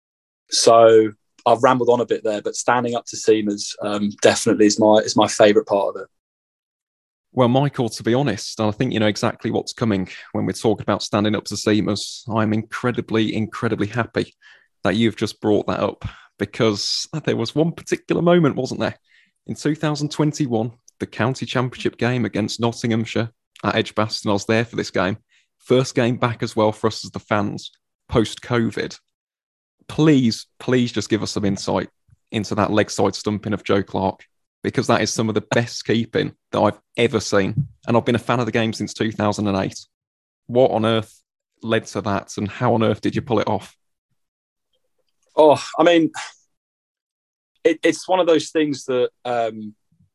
so I've rambled on a bit there, but standing up to seamers um, definitely is my is my favourite part of it. Well, Michael, to be honest, I think you know exactly what's coming when we're talking about standing up to seamers. I'm incredibly, incredibly happy that you've just brought that up because there was one particular moment, wasn't there? In two thousand twenty-one, the county championship game against Nottinghamshire at Edgbaston. I was there for this game. First game back as well for us as the fans, post-COVID. Please, please just give us some insight into that leg side stumping of Joe Clarke, because that is some of the best keeping that I've ever seen. And I've been a fan of the game since two thousand eight. What on earth led to that, and how on earth did you pull it off? Oh, I mean, it, it's one of those things that um,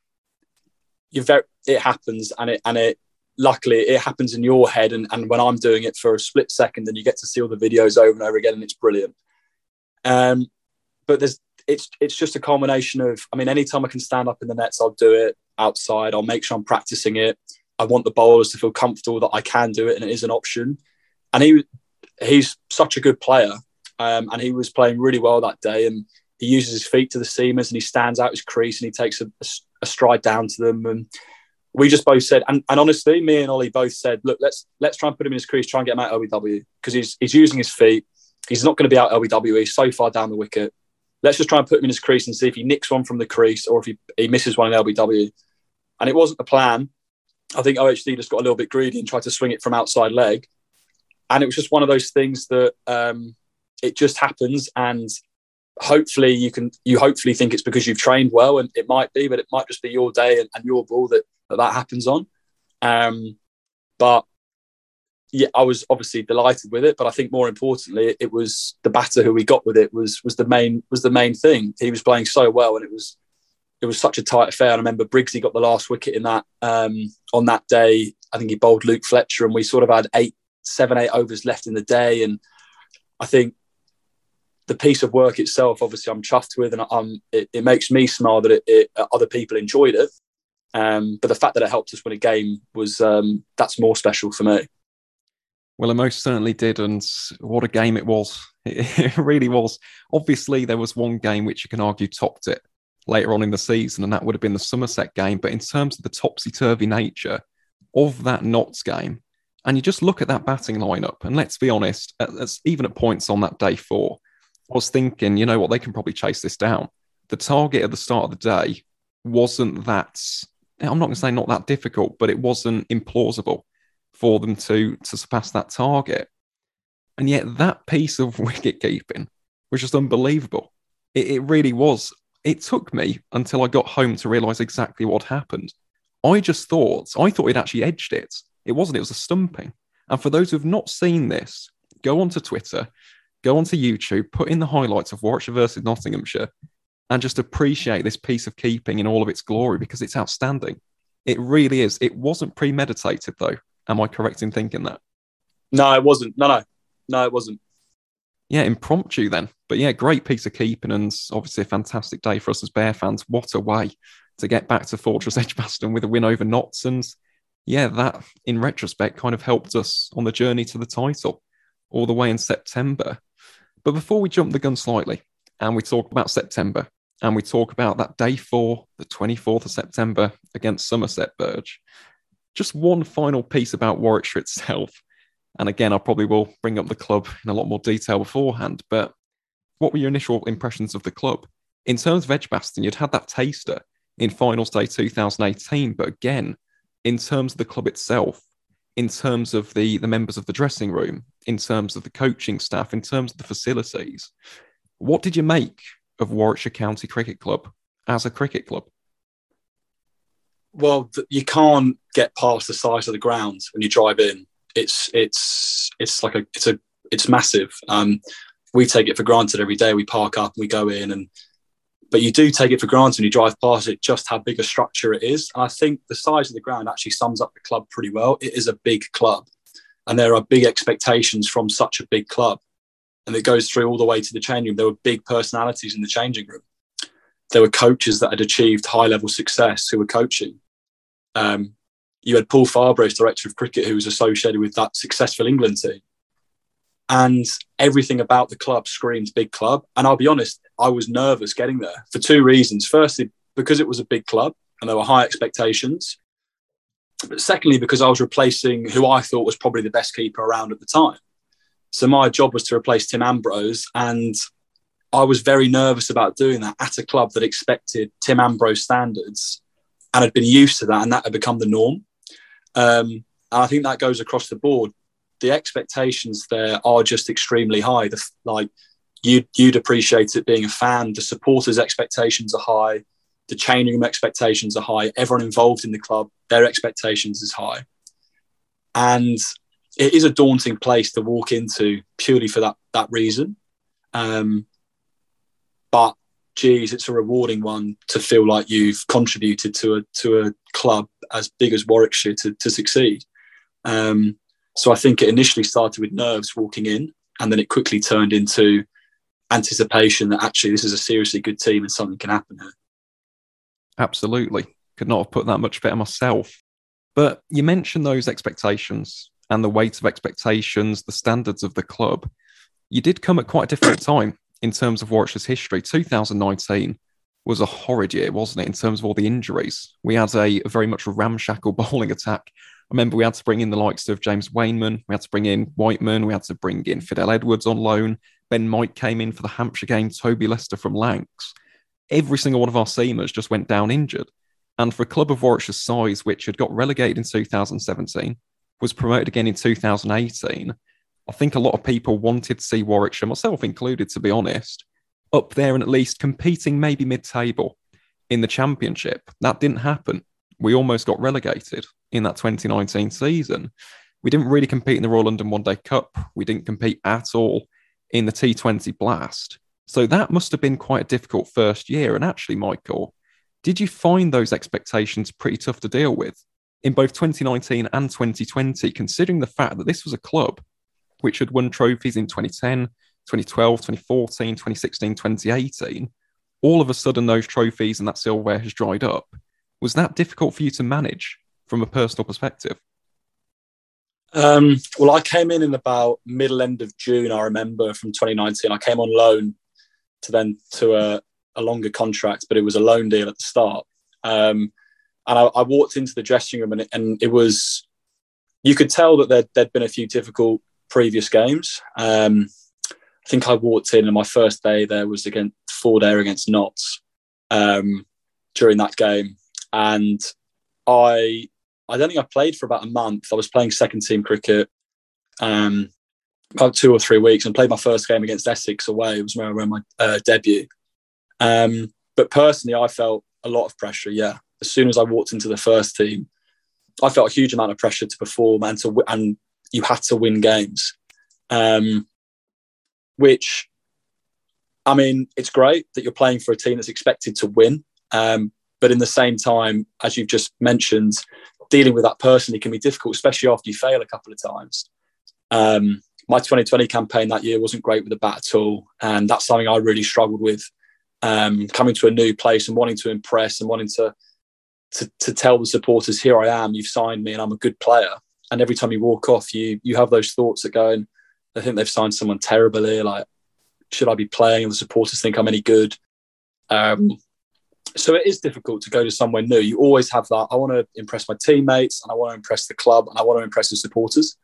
you very, it happens, and it and it luckily it happens in your head. And, and when I'm doing it for a split second, then you get to see all the videos over and over again, and it's brilliant. Um, but there's it's it's just a combination of, I mean, anytime I can stand up in the nets, I'll do it outside. I'll make sure I'm practicing it. I want the bowlers to feel comfortable that I can do it and it is an option. And he he's such a good player. Um, and he was playing really well that day. And he uses his feet to the seamers and he stands out his crease and he takes a, a stride down to them. And we just both said, and, and honestly, me and Ollie both said, look, let's let's try and put him in his crease, try and get him out L B W, because he's he's using his feet. He's not going to be out L B W. He's so far down the wicket. Let's just try and put him in his crease and see if he nicks one from the crease or if he, he misses one in L B W. And it wasn't the plan. I think O H D just got a little bit greedy and tried to swing it from outside leg. And it was just one of those things that um, it just happens. And hopefully you can, you hopefully think it's because you've trained well, and it might be, but it might just be your day and, and your ball that, that that happens on. Um, but yeah, I was obviously delighted with it, but I think more importantly, it was the batter who we got with it was was the main was the main thing. He was playing so well, and it was it was such a tight affair. And I remember Briggsy got the last wicket in that um, on that day. I think he bowled Luke Fletcher, and we sort of had eight, seven, eight overs left in the day. And I think the piece of work itself, obviously, I'm chuffed with, and I'm, it, it makes me smile that it, it, other people enjoyed it. Um, but the fact that it helped us win a game was um, that's more special for me. Well, it most certainly did, and what a game it was. It really was. Obviously, there was one game which you can argue topped it later on in the season, and that would have been the Somerset game. But in terms of the topsy-turvy nature of that Notts game, and you just look at that batting lineup, and let's be honest, as even at points on that day four, I was thinking, you know what, they can probably chase this down. The target at the start of the day wasn't that, I'm not going to say not that difficult, but it wasn't implausible for them to, to surpass that target. And yet that piece of wicket keeping was just unbelievable. It, it really was. It took me until I got home to realise exactly what happened. I just thought, I thought he'd actually edged it. It wasn't, it was a stumping. And for those who've not seen this, go onto Twitter, go onto YouTube, put in the highlights of Warwickshire versus Nottinghamshire, and just appreciate this piece of keeping in all of its glory, because it's outstanding. It really is. It wasn't premeditated though. Am I correct in thinking that? No, it wasn't. No, no. No, it wasn't. Yeah, impromptu then. But yeah, great piece of keeping, and obviously a fantastic day for us as Bear fans. What a way to get back to Fortress Edgbaston with a win over Notts. And yeah, that in retrospect kind of helped us on the journey to the title all the way in September. But before we jump the gun slightly and we talk about September and we talk about that day four, the twenty-fourth of September against Somerset, Burge, just one final piece about Warwickshire itself. And again, I probably will bring up the club in a lot more detail beforehand, but what were your initial impressions of the club? In terms of Edgbaston, you'd had that taster in Finals Day two thousand eighteen, but again, in terms of the club itself, in terms of the, the members of the dressing room, in terms of the coaching staff, in terms of the facilities, what did you make of Warwickshire County Cricket Club as a cricket club? Well, you can't get past the size of the ground when you drive in. It's it's it's like a it's a it's massive. Um, we take it for granted every day. We park up and we go in, and but you do take it for granted when you drive past it just how big a structure it is. And I think the size of the ground actually sums up the club pretty well. It is a big club, and there are big expectations from such a big club, and it goes through all the way to the changing room. There were big personalities in the changing room. There were coaches that had achieved high level success who were coaching. Um, you had Paul Farber as director of cricket, who was associated with that successful England team. And everything about the club screamed big club. And I'll be honest, I was nervous getting there for two reasons. Firstly, because it was a big club and there were high expectations. But secondly, because I was replacing who I thought was probably the best keeper around at the time. So my job was to replace Tim Ambrose. And I was very nervous about doing that at a club that expected Tim Ambrose standards and had been used to that, and that had become the norm. Um, and I think that goes across the board. The expectations there are just extremely high. The, like you'd, you'd appreciate it being a fan. The supporters' expectations are high. The changing room expectations are high. Everyone involved in the club, their expectations is high. And it is a daunting place to walk into purely for that, that reason. Um, but geez, it's a rewarding one to feel like you've contributed to a to a club as big as Warwickshire to, to succeed. Um, so I think it initially started with nerves walking in, and then it quickly turned into anticipation that actually this is a seriously good team and something can happen here. Absolutely. Could not have put that much better myself. But you mentioned those expectations and the weight of expectations, the standards of the club. You did come at quite a difficult time in terms of Warwickshire's history. two thousand nineteen was a horrid year, wasn't it, in terms of all the injuries? We had a, a very much a ramshackle bowling attack. I remember we had to bring in the likes of James Wainman, we had to bring in Whiteman, we had to bring in Fidel Edwards on loan, Ben Mike came in for the Hampshire game, Toby Lester from Lancs. Every single one of our seamers just went down injured. And for a club of Warwickshire's size, which had got relegated in two thousand seventeen, was promoted again in two thousand eighteen, I think a lot of people wanted to see Warwickshire, myself included, to be honest, up there and at least competing maybe mid-table in the Championship. That didn't happen. We almost got relegated in that twenty nineteen season. We didn't really compete in the Royal London One Day Cup. We didn't compete at all in the T twenty Blast. So that must have been quite a difficult first year. And actually, Michael, did you find those expectations pretty tough to deal with in both twenty nineteen and twenty twenty, considering the fact that this was a club which had won trophies in twenty ten, twenty twelve, twenty fourteen, twenty sixteen, twenty eighteen, all of a sudden those trophies and that silverware has dried up. Was that difficult for you to manage from a personal perspective? Um, well, I came in in about middle end of June, I remember, from twenty nineteen. I came on loan to then to a, a longer contract, but it was a loan deal at the start. Um, and I, I walked into the dressing room and it, and it was, you could tell that there'd, there'd been a few difficult previous games. Um, I think I walked in and my first day there was against Ford Air against Notts um, during that game. And I I don't think I played for about a month. I was playing second team cricket um, about two or three weeks and played my first game against Essex away. It was where I ran my uh, debut. Um, but personally, I felt a lot of pressure, yeah. As soon as I walked into the first team, I felt a huge amount of pressure to perform and to and you had to win games. Um, which, I mean, it's great that you're playing for a team that's expected to win. Um, but in the same time, as you've just mentioned, dealing with that personally can be difficult, especially after you fail a couple of times. Um, my twenty twenty campaign that year wasn't great with the bat at all. And that's something I really struggled with, um, coming to a new place and wanting to impress and wanting to, to, to tell the supporters, here I am, you've signed me and I'm a good player. And every time you walk off, you you have those thoughts that go, and I think they've signed someone terrible here. Like, should I be playing? And the supporters think I'm any good. Um, so it is difficult to go to somewhere new. You always have that. I want to impress my teammates, and I want to impress the club, and I want to impress the supporters.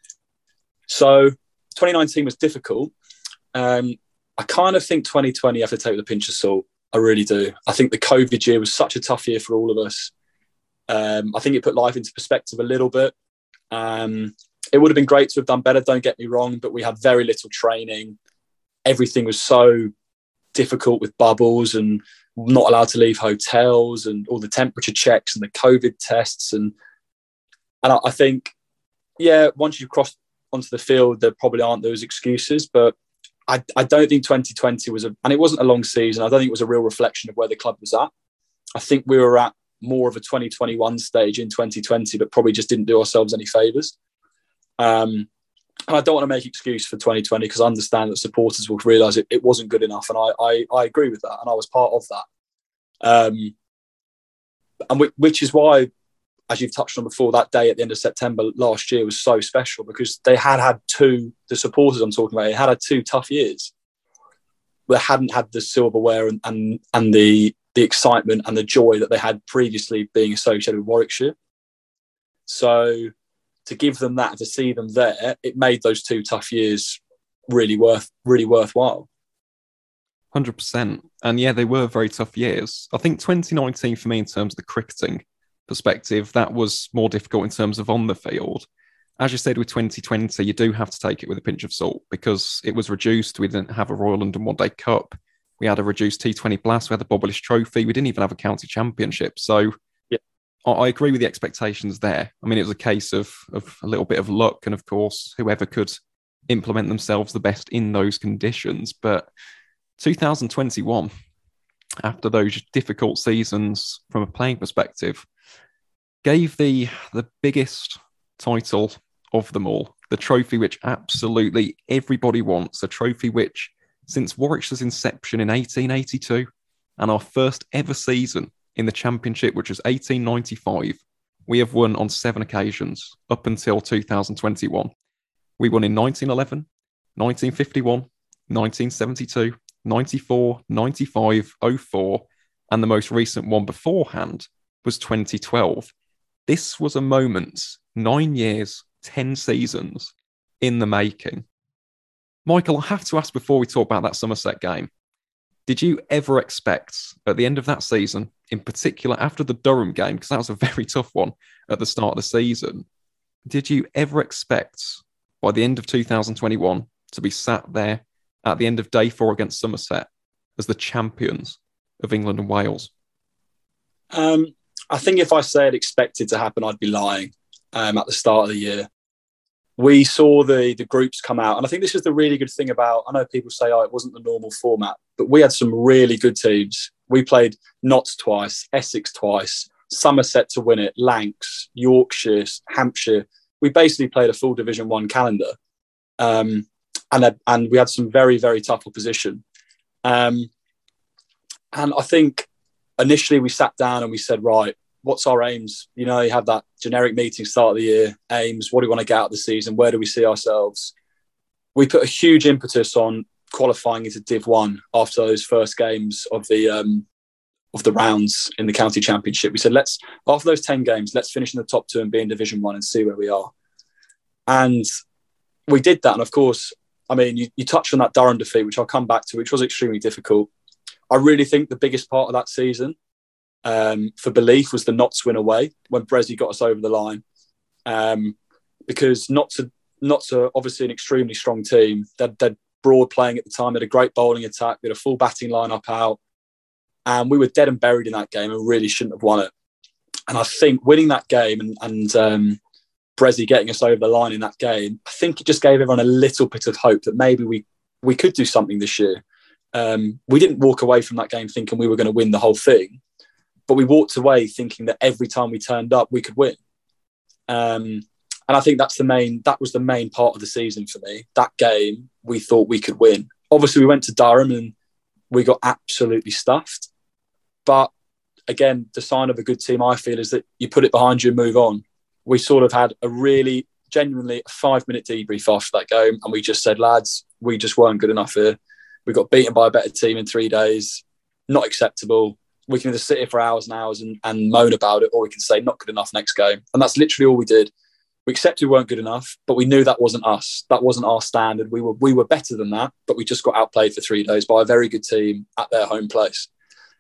So twenty nineteen was difficult. Um, I kind of think twenty twenty you have to take with a pinch of salt. I really do. I think the COVID year was such a tough year for all of us. Um, I think it put life into perspective a little bit. Um, it would have been great to have done better, don't get me wrong, but we had very little training. Everything was so difficult with bubbles and not allowed to leave hotels and all the temperature checks and the COVID tests. And and I, I think, yeah, once you've crossed onto the field, there probably aren't those excuses, but I, I don't think twenty twenty was a, and it wasn't a long season. I don't think it was a real reflection of where the club was at. I think we were at more of a twenty twenty-one stage in twenty twenty, but probably just didn't do ourselves any favours. Um, and I don't want to make excuse for twenty twenty because I understand that supporters will realise it, it wasn't good enough. And I, I, I agree with that. And I was part of that. Um, and w- which is why, as you've touched on before, that day at the end of September last year was so special because they had had two, the supporters I'm talking about, they had had two tough years. They hadn't had the silverware and, and, and the, the excitement and the joy that they had previously being associated with Warwickshire. So to give them that, to see them there, it made those two tough years really worth, really worthwhile. one hundred percent. And yeah, they were very tough years. I think twenty nineteen for me in terms of the cricketing perspective, that was more difficult in terms of on the field. As you said, with twenty twenty, you do have to take it with a pinch of salt because it was reduced. We didn't have a Royal London One Day Cup. We had a reduced T twenty Blast. We had the Bobbleish Trophy. We didn't even have a county championship. So yeah, I, I agree with the expectations there. I mean, it was a case of, of a little bit of luck and, of course, whoever could implement themselves the best in those conditions. But two thousand twenty-one, after those difficult seasons from a playing perspective, gave the the biggest title of them all, the trophy which absolutely everybody wants, a trophy which, since Warwickshire's inception in eighteen eighty-two and our first ever season in the Championship, which was eighteen ninety-five, we have won on seven occasions up until two thousand twenty-one. We won in nineteen eleven, nineteen fifty-one, nineteen seventy-two, ninety-four, ninety-five, oh four, and the most recent one beforehand was twenty twelve. This was a moment, nine years, ten seasons in the making. Michael, I have to ask before we talk about that Somerset game, did you ever expect at the end of that season, in particular after the Durham game, because that was a very tough one at the start of the season, did you ever expect by the end of two thousand twenty-one to be sat there at the end of day four against Somerset as the champions of England and Wales? Um, I think if I said expected to happen, I'd be lying. Um, at the start of the year, we saw the the groups come out, and I think this is the really good thing about. I know people say, "Oh, it wasn't the normal format," but we had some really good teams. We played Notts twice, Essex twice, Somerset to win it, Lancs, Yorkshire, Hampshire. We basically played a full Division One calendar, um, and and we had some very very tough opposition. Um, and I think initially we sat down and we said, right, what's our aims? You know, you have that generic meeting start of the year, aims, what do we want to get out of the season? Where do we see ourselves? We put a huge impetus on qualifying into Div one after those first games of the um, of the rounds in the county championship. We said, let's, after those ten games, let's finish in the top two and be in Division one and see where we are. And we did that. And of course, I mean, you, you touched on that Durham defeat, which I'll come back to, which was extremely difficult. I really think the biggest part of that season um, for belief was the Notts win away when Brezzy got us over the line. Um, because Notts are, Notts are obviously an extremely strong team. They're, they're broad playing at the time. They had a great bowling attack. They had a full batting lineup out. And we were dead and buried in that game and really shouldn't have won it. And I think winning that game and, and um, Brezzy getting us over the line in that game, I think it just gave everyone a little bit of hope that maybe we, we could do something this year. Um, we didn't walk away from that game thinking we were going to win the whole thing, but we walked away thinking that every time we turned up, we could win. Um, and I think that's the main, that was the main part of the season for me. That game, we thought we could win. Obviously, we went to Durham and we got absolutely stuffed. But again, the sign of a good team, I feel, is that you put it behind you and move on. We sort of had a really, genuinely five-minute debrief after that game, and we just said, lads, we just weren't good enough here. We got beaten by a better team in three days. Not acceptable. We can either sit here for hours and hours and, and moan about it, or we can say not good enough next game. And that's literally all we did. We accepted we weren't good enough, but we knew that wasn't us. That wasn't our standard. We were we were better than that, but we just got outplayed for three days by a very good team at their home place.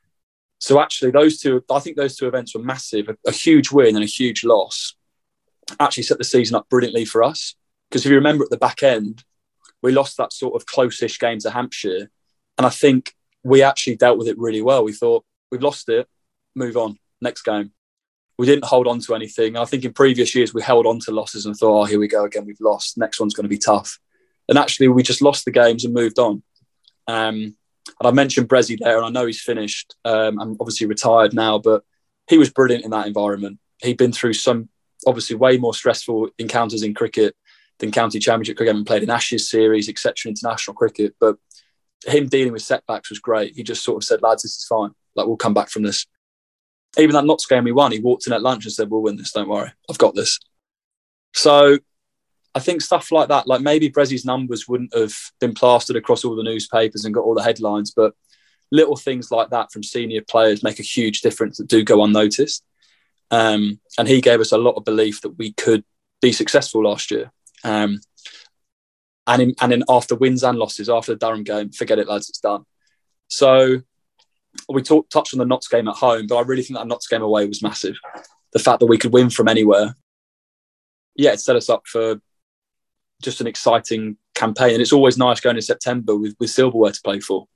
So actually, those two, I think those two events were massive. A, a huge win and a huge loss actually set the season up brilliantly for us. Because if you remember at the back end, we lost that sort of close-ish game to Hampshire. And I think we actually dealt with it really well. We thought, we've lost it, move on, next game. We didn't hold on to anything. And I think in previous years, we held on to losses and thought, oh, here we go again, we've lost. Next one's going to be tough. And actually, we just lost the games and moved on. Um, and I mentioned Brezzy there, and I know he's finished um, and obviously retired now, but he was brilliant in that environment. He'd been through some, obviously, way more stressful encounters in cricket than county championship cricket, and played in Ashes series, et cetera, international cricket. But him dealing with setbacks was great. He just sort of said, lads, this is fine. Like, we'll come back from this. Even that Notts game we won, he walked in at lunch and said, we'll win this, don't worry, I've got this. So I think stuff like that, like maybe Brezzy's numbers wouldn't have been plastered across all the newspapers and got all the headlines, but little things like that from senior players make a huge difference that do go unnoticed. Um, and he gave us a lot of belief that we could be successful last year. Um, and in, and in after wins and losses, after the Durham game, forget it, lads, it's done. So we talk, touched on the Notts game at home, but I really think that Notts game away was massive. The fact that we could win from anywhere, yeah, it set us up for just an exciting campaign. And it's always nice going in September with, with silverware to play for.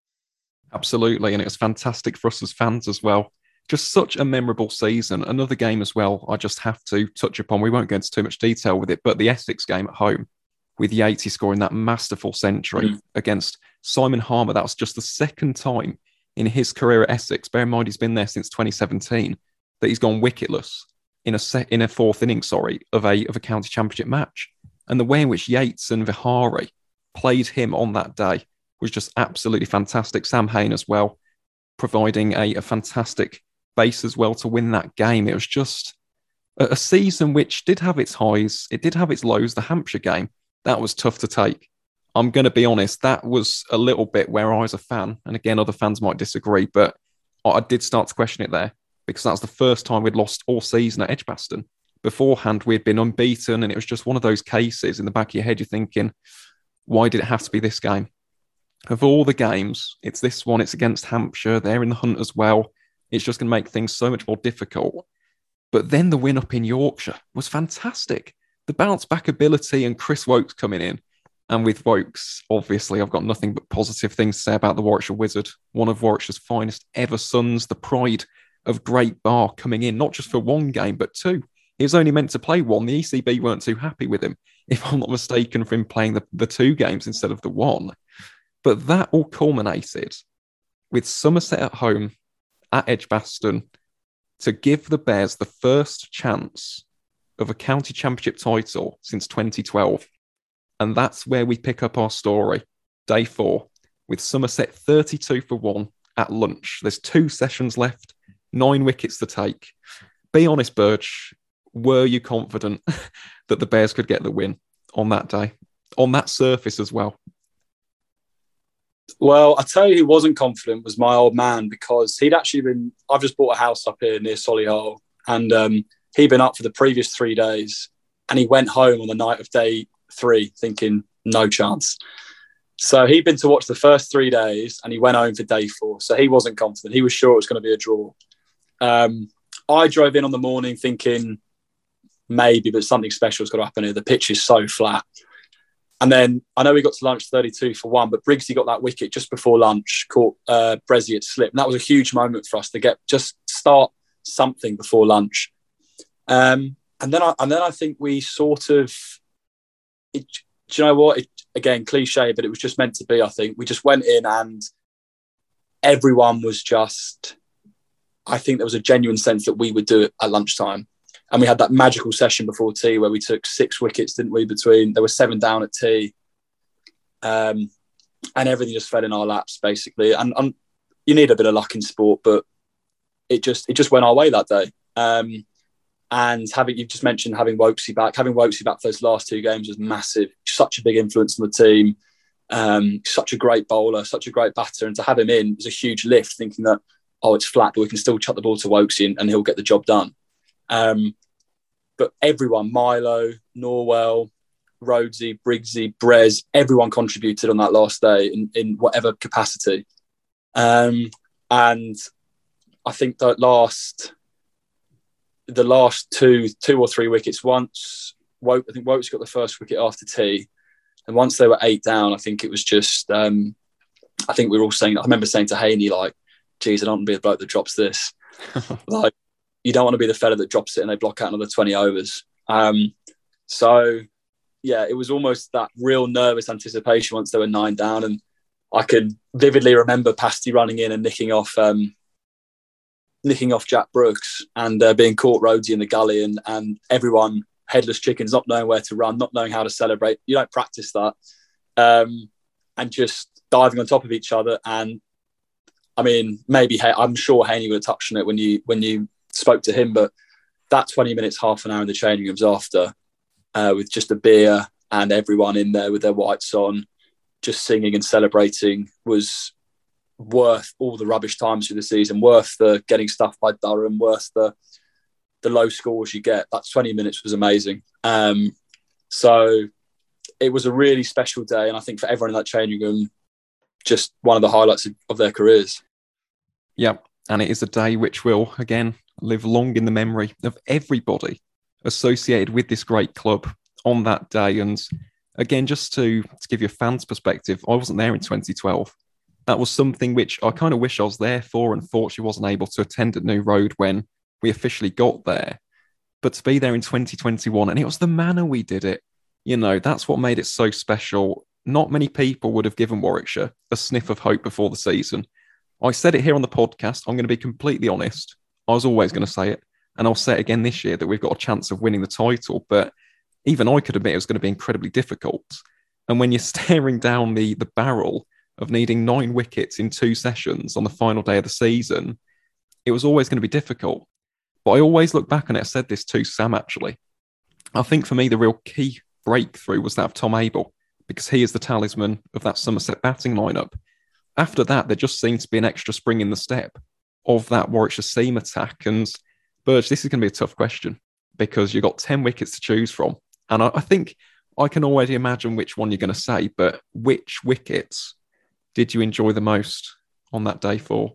Absolutely. And it was fantastic for us as fans as well. Just such a memorable season. Another game as well, I just have to touch upon. We won't go into too much detail with it, but the Essex game at home with Yatesy scoring that masterful century mm. against Simon Harmer. That was just the second time in his career at Essex, bear in mind he's been there since twenty seventeen, that he's gone wicketless in a set, in a fourth inning, sorry, of a of a county championship match. And the way in which Yates and Vihari played him on that day was just absolutely fantastic. Sam Hain as well, providing a, a fantastic base as well to win that game. It was just a, a season which did have its highs, it did have its lows. The Hampshire game, that was tough to take. I'm going to be honest, that was a little bit where I was a fan, and again, other fans might disagree, but I did start to question it there because that was the first time we'd lost all season at Edgbaston. Beforehand, we'd been unbeaten, and it was just one of those cases in the back of your head, you're thinking, why did it have to be this game? Of all the games, it's this one, it's against Hampshire, they're in the hunt as well. It's just going to make things so much more difficult. But then the win up in Yorkshire was fantastic. The bounce back ability and Chris Wokes coming in. And with Wokes, obviously, I've got nothing but positive things to say about the Warwickshire Wizard. One of Warwickshire's finest ever sons, the pride of Great Bar coming in, not just for one game, but two. He was only meant to play one. The E C B weren't too happy with him, if I'm not mistaken, for him playing the, the two games instead of the one. But that all culminated with Somerset at home at Edgbaston to give the Bears the first chance of a county championship title since twenty twelve. And that's where we pick up our story. Day four, with Somerset thirty-two for one at lunch. There's two sessions left, nine wickets to take. Be honest, Birch, were you confident that the Bears could get the win on that day? On that surface as well? Well, I tell you who wasn't confident was my old man, because he'd actually been, I've just bought a house up here near Solihull, and um, he'd been up for the previous three days, and he went home on the night of day three thinking no chance. So he'd been to watch the first three days and he went home for day four. So he wasn't confident. He was sure it was going to be a draw. Um, I drove in on the morning thinking maybe, but something special has got to happen here. The pitch is so flat. And then I know we got to lunch thirty-two for one, but Briggsy got that wicket just before lunch, caught uh, Brezzy at slip. And that was a huge moment for us to get, just start something before lunch. Um, and then I, and then I think we sort of, It, do you know what? It, again, cliche, but it was just meant to be, I think. We just went in and everyone was just, I think there was a genuine sense that we would do it at lunchtime. And we had that magical session before tea where we took six wickets, didn't we, between, there were seven down at tea. Um, and everything just fell in our laps, basically. And, and you need a bit of luck in sport, but it just it just went our way that day. Um, And having, you've just mentioned having Wokesy back. Having Wokesy back for those last two games was massive. Such a big influence on the team. Um, such a great bowler, such a great batter, and to have him in was a huge lift, thinking that, oh, it's flat, but we can still chuck the ball to Woakesy and, and he'll get the job done. Um, but everyone, Milo, Norwell, Rhodesy, Briggsy, Brez, everyone contributed on that last day in, in whatever capacity. Um, and I think that last, the last two, two or three wickets, once, Woke, I think Woakes got the first wicket after tea. And once they were eight down, I think it was just, um, I think we were all saying, I remember saying to Haney, like, geez, I don't want to be the bloke that drops this. Like, you don't want to be the fella that drops it and they block out another twenty overs. Um, so, yeah, it was almost that real nervous anticipation once they were nine down. And I can vividly remember Pasty running in and nicking off um, nicking off Jack Brooks and uh, being caught Rhodesy in the gully, and, and everyone headless chickens, not knowing where to run, not knowing how to celebrate. You don't practice that. Um, and just diving on top of each other. And I mean, maybe I'm sure Haney would have touched on it when you when you spoke to him, but that twenty minutes, half an hour in the changing rooms after, uh, with just a beer and everyone in there with their whites on, just singing and celebrating, was worth all the rubbish times through the season, worth the getting stuffed by Durham, worth the the low scores you get. That twenty minutes was amazing. Um, so it was a really special day, and I think for everyone in that changing room, just one of the highlights of, of their careers. Yeah, and it is a day which will, again, live long in the memory of everybody associated with this great club on that day. And again, just to, to give you a fan's perspective, I wasn't there in twenty twelve. That was something which I kind of wish I was there for. Unfortunately, wasn't able to attend at New Road when we officially got there. But to be there in twenty twenty-one, and it was the manner we did it, you know, that's what made it so special. Not many people would have given Warwickshire a sniff of hope before the season. I said it here on the podcast. I'm going to be completely honest. I was always going to say it, and I'll say it again this year, that we've got a chance of winning the title. But even I could admit it was going to be incredibly difficult. And when you're staring down the, the barrel of needing nine wickets in two sessions on the final day of the season, it was always going to be difficult. But I always look back on it. I said this to Sam, actually. I think for me, the real key breakthrough was that of Tom Abell, because he is the talisman of that Somerset batting lineup. After that, there just seemed to be an extra spring in the step of that Warwickshire seam attack. And Burge, this is going to be a tough question, because you've got ten wickets to choose from. And I, I think I can already imagine which one you're going to say, but which wickets did you enjoy the most on that day for?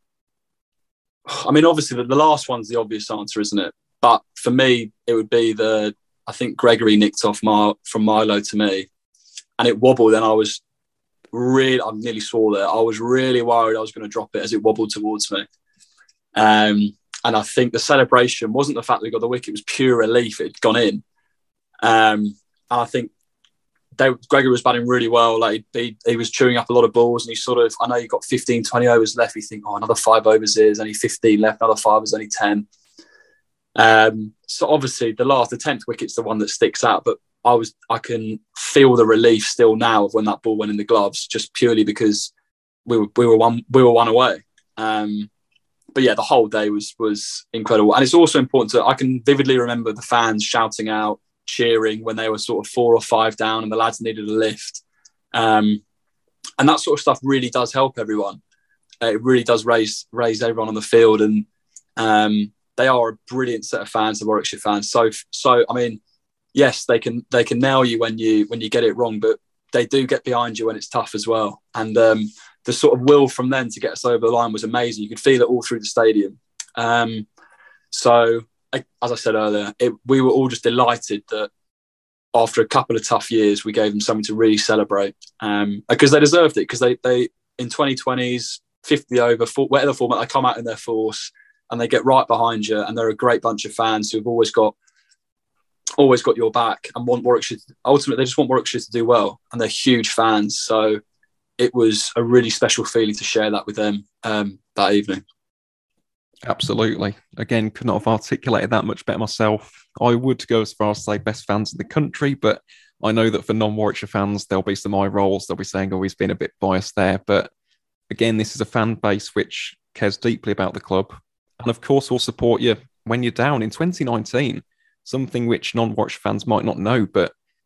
I mean, obviously, the, the last one's the obvious answer, isn't it? But for me, it would be the, I think Gregory nicked off my, from Milo to me, and it wobbled, and I was really, I nearly swore there. I was really worried I was going to drop it as it wobbled towards me. Um, and I think the celebration wasn't the fact that we got the wicket, it was pure relief it had gone in. Um, and I think they, Gregory was batting really well. Like he, he was chewing up a lot of balls, and he sort of, I know you got fifteen, twenty overs left. You think, oh, another five overs is only fifteen left, another five is only ten. Um, so obviously the last, the tenth wicket's the one that sticks out, but I was, I can feel the relief still now of when that ball went in the gloves, just purely because we were, we were one, we were one away. Um, but yeah, the whole day was, was incredible. And it's also important to, I can vividly remember the fans shouting out, cheering when they were sort of four or five down and the lads needed a lift. Um, and that sort of stuff really does help everyone. Uh, it really does raise, raise everyone on the field. And um, they are a brilliant set of fans, the Warwickshire fans. So, so, I mean, yes, they can they can nail you when you when you get it wrong, but they do get behind you when it's tough as well. And um, the sort of will from them to get us over the line was amazing. You could feel it all through the stadium. Um, so, as I said earlier, it, we were all just delighted that after a couple of tough years, we gave them something to really celebrate, um, because they deserved it. Because they they in twenty twenties, fifty over, whatever format, they come out in their force and they get right behind you, and they're a great bunch of fans who've always got. always got your back and want Warwickshire. Ultimately, they just want Warwickshire to do well, and they're huge fans. So it was a really special feeling to share that with them um, that evening. Absolutely. Again, could not have articulated that much better myself. I would go as far as say best fans in the country, but I know that for non-Warwickshire fans, there'll be some eye rolls. They'll be saying, oh, he's been a bit biased there. But again, this is a fan base which cares deeply about the club. And of course, will support you when you're down. In twenty nineteen, something which non-Warwickshire fans might not know, but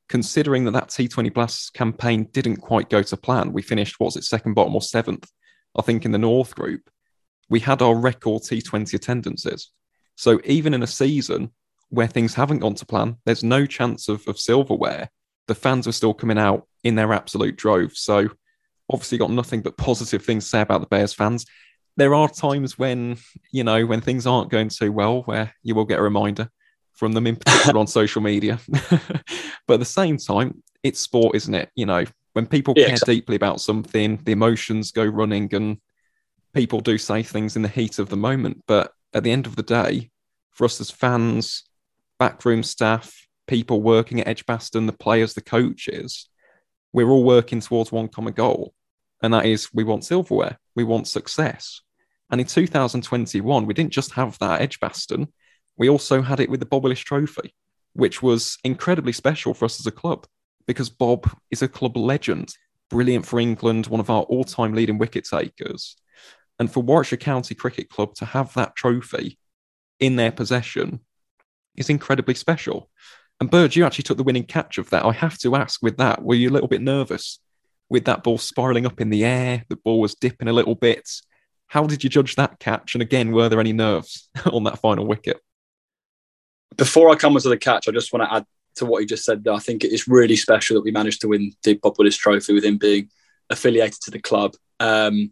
considering that that T twenty Blast campaign didn't quite go to plan. We finished, what was it, second bottom or seventh, I think, in the North Group. We had our record T twenty attendances. So even in a season where things haven't gone to plan, there's no chance of, of silverware. The fans are still coming out in their absolute droves. So obviously got nothing but positive things to say about the Bears fans. There are times when, you know, when things aren't going too well, where you will get a reminder from them, in particular on social media. But at the same time, it's sport, isn't it? You know, when people yeah, care exactly. deeply about something, the emotions go running and people do say things in the heat of the moment. But at the end of the day, for us as fans, backroom staff, people working at Edgbaston, the players, the coaches, we're all working towards one common goal. And that is, we want silverware. We want success. And in two thousand twenty-one, we didn't just have that at Edgbaston. We also had it with the Bob Willis Trophy, which was incredibly special for us as a club because Bob is a club legend, brilliant for England, one of our all-time leading wicket takers. And for Warwickshire County Cricket Club to have that trophy in their possession is incredibly special. And Burge, you actually took the winning catch of that. I have to ask, with that, were you a little bit nervous with that ball spiralling up in the air? The ball was dipping a little bit. How did you judge that catch? And again, were there any nerves on that final wicket? Before I come onto the catch, I just want to add to what you just said there. I think it is really special that we managed to win the Bob Willis Trophy with him being affiliated to the club. Um,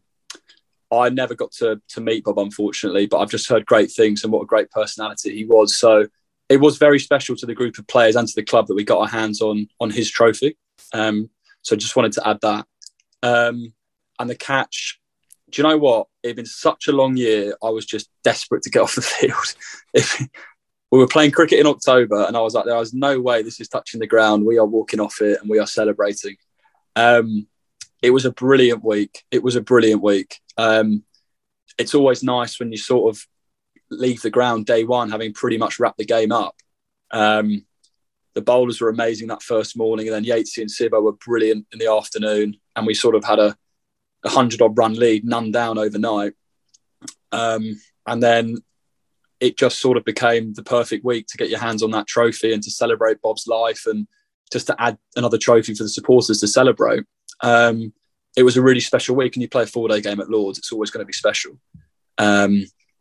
I never got to, to meet Bob, unfortunately, but I've just heard great things and what a great personality he was. So it was very special to the group of players and to the club that we got our hands on on his trophy. Um, so just wanted to add that. Um, and the catch, do you know what? It had been such a long year. I was just desperate to get off the field. If, we were playing cricket in October and I was like, there was no way this is touching the ground. We are walking off it and we are celebrating. Um, it was a brilliant week. It was a brilliant week. Um, it's always nice when you sort of leave the ground day one, having pretty much wrapped the game up. Um, the bowlers were amazing that first morning, and then Yatesy and Sibbo were brilliant in the afternoon, and we sort of had a, a hundred-odd run lead, none down overnight. Um, and then it just sort of became the perfect week to get your hands on that trophy and to celebrate Bob's life and just to add another trophy for the supporters to celebrate. Um, it was a really special week, and you play a four-day game at Lords, it's always going to be special. Um,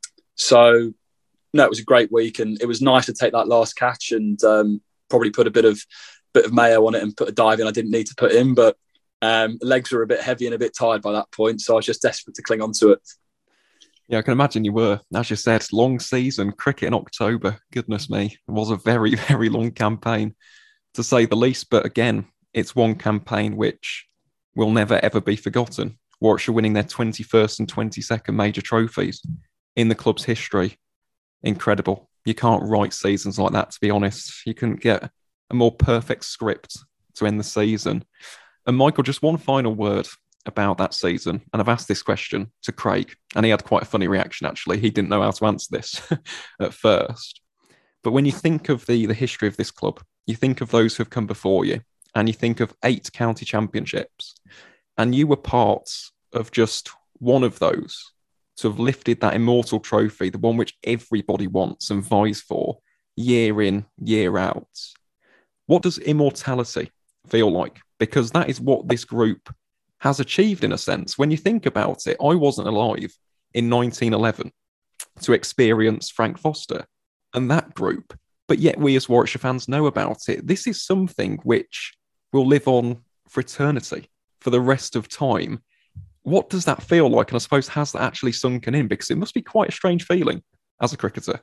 so, no, it was a great week, and it was nice to take that last catch and um, probably put a bit of bit of mayo on it and put a dive in I didn't need to put in, but um, legs were a bit heavy and a bit tired by that point, so I was just desperate to cling on to it. Yeah, I can imagine you were. As you said, long season, cricket in October. Goodness me, it was a very, very long campaign, to say the least. But again, it's one campaign which will never, ever be forgotten. Warwickshire winning their twenty-first and twenty-second major trophies in the club's history. Incredible. You can't write seasons like that, to be honest. You couldn't get a more perfect script to end the season. And Michael, just one final word about that season, and I've asked this question to Craig, and he had quite a funny reaction, actually. He didn't know how to answer this at first. But when you think of the, the history of this club, you think of those who have come before you, and you think of eight county championships, and you were part of just one of those to have lifted that immortal trophy, the one which everybody wants and vies for, year in, year out. What does immortality feel like? Because that is what this group has achieved, in a sense. When you think about it, I wasn't alive in nineteen eleven to experience Frank Foster and that group, but yet we as Warwickshire fans know about it. This is something which will live on for eternity, for the rest of time. What does that feel like? And I suppose, has that actually sunken in? Because it must be quite a strange feeling as a cricketer.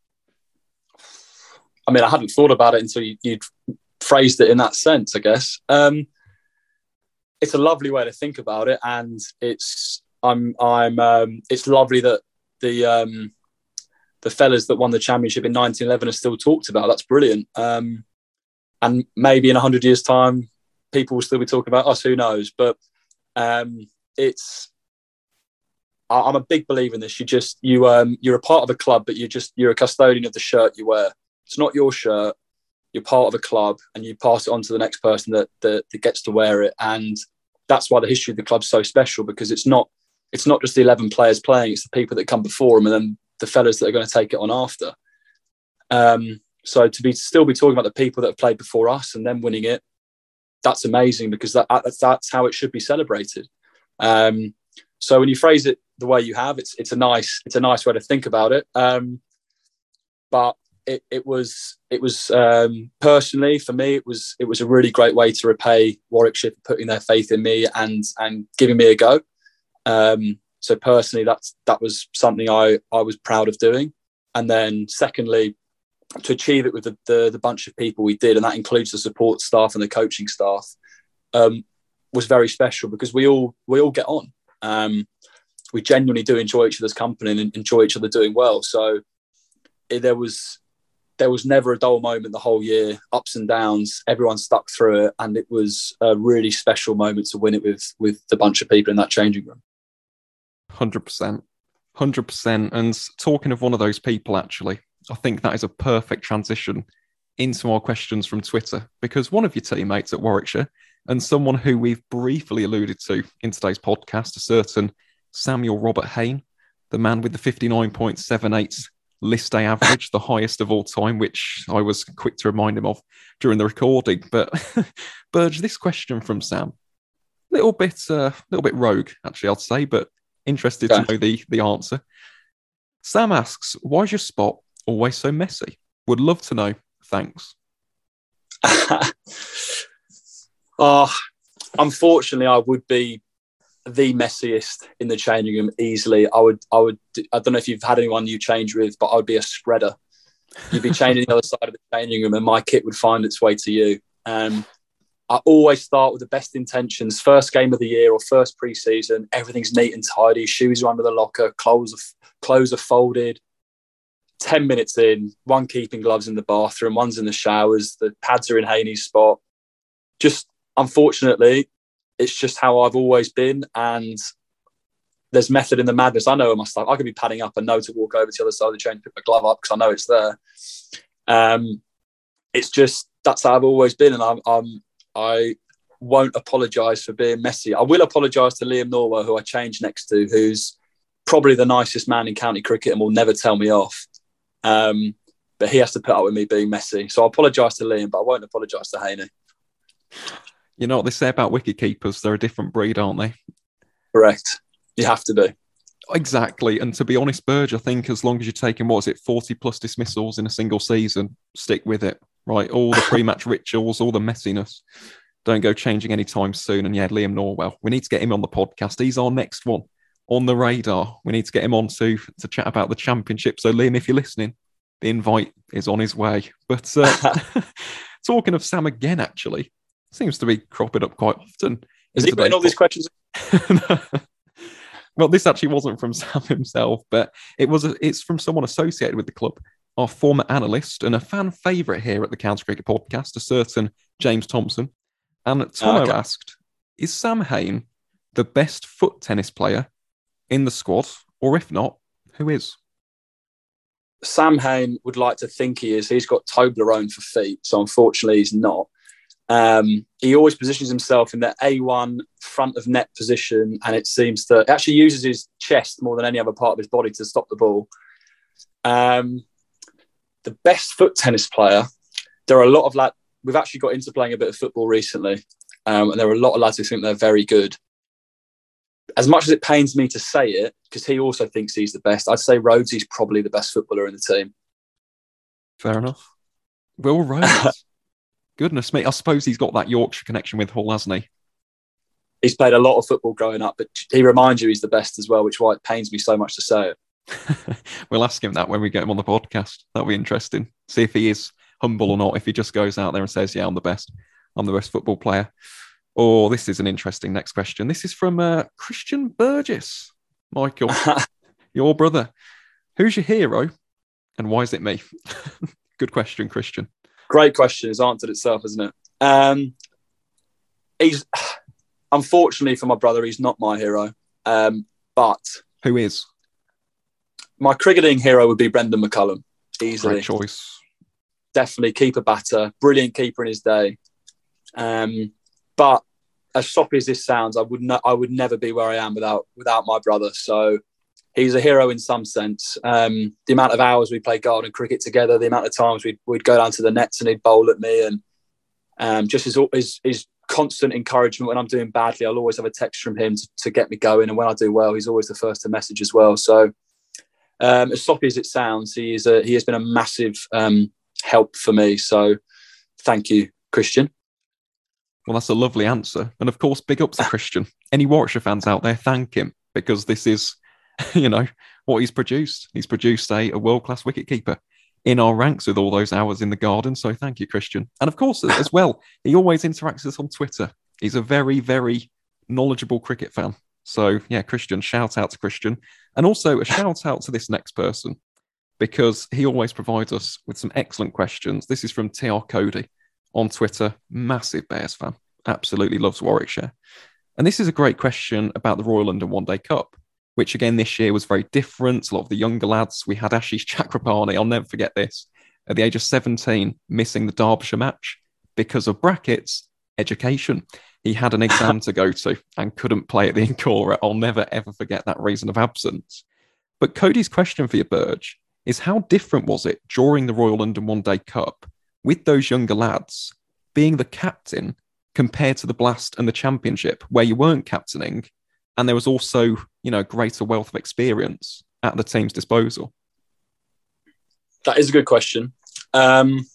I mean, I hadn't thought about it until you, you'd phrased it in that sense, I guess. Um, It's a lovely way to think about it, and it's I'm I'm um, it's lovely that the um, the fellas that won the championship in nineteen eleven are still talked about. That's brilliant, um, and maybe in a hundred years' time, people will still be talking about us. Who knows? But um, it's I, I'm a big believer in this. You just you um, you're a part of a club, but you just you're a custodian of the shirt you wear. It's not your shirt. You're part of a club, and you pass it on to the next person that that, that gets to wear it. And that's why the history of the club's so special, because it's not it's not just the eleven players playing, it's the people that come before them and then the fellas that are going to take it on after. Um, So to be still be talking about the people that have played before us and then winning it, that's amazing, because that, that's, that's how it should be celebrated. Um, so when you phrase it the way you have, it's it's a nice it's a nice way to think about it. Um, but it, it was it was um, personally for me, it was it was a really great way to repay Warwickshire for putting their faith in me and and giving me a go. Um, so personally, that's that was something I I was proud of doing. And then secondly, to achieve it with the, the the bunch of people we did, and that includes the support staff and the coaching staff, um, was very special, because we all we all get on. Um, we genuinely do enjoy each other's company and enjoy each other doing well. So it, there was there was never a dull moment the whole year. Ups and downs, everyone stuck through it, and it was a really special moment to win it with with the bunch of people in that changing room. one hundred percent. one hundred percent. And talking of one of those people, actually, I think that is a perfect transition into our questions from Twitter, because one of your teammates at Warwickshire, and someone who we've briefly alluded to in today's podcast, a certain Samuel Robert Hayne, the man with the fifty-nine point seven eight list day average, the highest of all time, which I was quick to remind him of during the recording. But Burge, this question from Sam, little bit, uh, little bit rogue, actually, I'd say, but interested okay. to know the, the answer. Sam asks, why is your spot always so messy? Would love to know. Thanks. Oh, unfortunately, I would be the messiest in the changing room easily. I would, I would, I don't know if you've had anyone you change with, but I would be a spreader. You'd be changing the other side of the changing room and my kit would find its way to you. Um, I always start with the best intentions. First game of the year or first pre-season, everything's neat and tidy. Shoes are under the locker, clothes are, clothes are folded. ten minutes in, one keeping gloves in the bathroom, one's in the showers, the pads are in Haney's spot. Just, unfortunately, it's just how I've always been, and there's method in the madness. I know my stuff. I could be padding up and know to walk over to the other side of the chain, pick my glove up because I know it's there. Um, it's just, that's how I've always been, and I'm, I'm, I won't apologise for being messy. I will apologise to Liam Norwell, who I changed next to, who's probably the nicest man in county cricket and will never tell me off. Um, but he has to put up with me being messy. So I apologise to Liam, but I won't apologise to Haney. You know what they say about wicket keepers? They're a different breed, aren't they? Correct. You have to be. Exactly. And to be honest, Burge, I think as long as you're taking, what is it, forty plus dismissals in a single season, stick with it, right? All the pre-match rituals, all the messiness. Don't go changing anytime soon. And yeah, Liam Norwell, we need to get him on the podcast. He's our next one on the radar. We need to get him on to, to chat about the championship. So Liam, if you're listening, the invite is on his way. But uh, talking of Sam again, actually, seems to be cropping up quite often. Is he putting all these questions? Well, this actually wasn't from Sam himself, but it was. A, it's from someone associated with the club, our former analyst and a fan favourite here at the County Cricket Podcast, a certain James Thompson. And Tomo okay. asked, is Sam Hayne the best foot tennis player in the squad? Or if not, who is? Sam Hayne would like to think he is. He's got Toblerone for feet, so unfortunately he's not. Um, he always positions himself in the A one front of net position, and it seems that he actually uses his chest more than any other part of his body to stop the ball. Um, the best foot tennis player, there are a lot of lads. We've actually got into playing a bit of football recently, um, and there are a lot of lads who think they're very good. As much as it pains me to say it, because he also thinks he's the best, I'd say Rhodesy's probably the best footballer in the team. Fair enough. Will Rhodes. Goodness me. I suppose he's got that Yorkshire connection with Hull, hasn't he? He's played a lot of football growing up, but he reminds you he's the best as well, which is why it pains me so much to say it. We'll ask him that when we get him on the podcast. That'll be interesting. See if he is humble or not, if he just goes out there and says, yeah, I'm the best. I'm the best football player. Oh, this is an interesting next question. This is from uh, Christian Burgess. Michael, your brother. Who's your hero and why is it me? Good question, Christian. Great question. It's answered itself, isn't it? Um, he's unfortunately for my brother, he's not my hero. Um, but who is? My cricketing hero would be Brendan McCullum. Easily. Great choice. Definitely keeper batter, brilliant keeper in his day. Um, but as soppy as this sounds, I would not, I would never be where I am without without my brother. So he's a hero in some sense. Um, the amount of hours we played garden cricket together, the amount of times we'd, we'd go down to the nets and he'd bowl at me, and um, just his, his, his constant encouragement when I'm doing badly. I'll always have a text from him to, to get me going. And when I do well, he's always the first to message as well. So um, as sloppy as it sounds, he, is a, he has been a massive um, help for me. So thank you, Christian. Well, that's a lovely answer. And of course, big ups to Christian. Any Warwickshire fans out there, thank him, because this is, you know, what he's produced. He's produced a, a world-class wicketkeeper in our ranks with all those hours in the garden. So thank you, Christian. And of course, as well, he always interacts with us on Twitter. He's a very, very knowledgeable cricket fan. So yeah, Christian, shout out to Christian. And also a shout out to this next person, because he always provides us with some excellent questions. This is from T R Cody on Twitter, massive Bears fan, absolutely loves Warwickshire. And this is a great question about the Royal London One Day Cup, which again this year was very different. A lot of the younger lads, we had Ashish Chakrapani, I'll never forget this, at the age of seventeen, missing the Derbyshire match because of brackets, education. He had an exam to go to and couldn't play at the Incora. I'll never, ever forget that reason of absence. But Cody's question for you, Burge, is how different was it during the Royal London One Day Cup with those younger lads being the captain compared to the Blast and the Championship, where you weren't captaining, and there was also, you know, greater wealth of experience at the team's disposal? That is a good question. Um,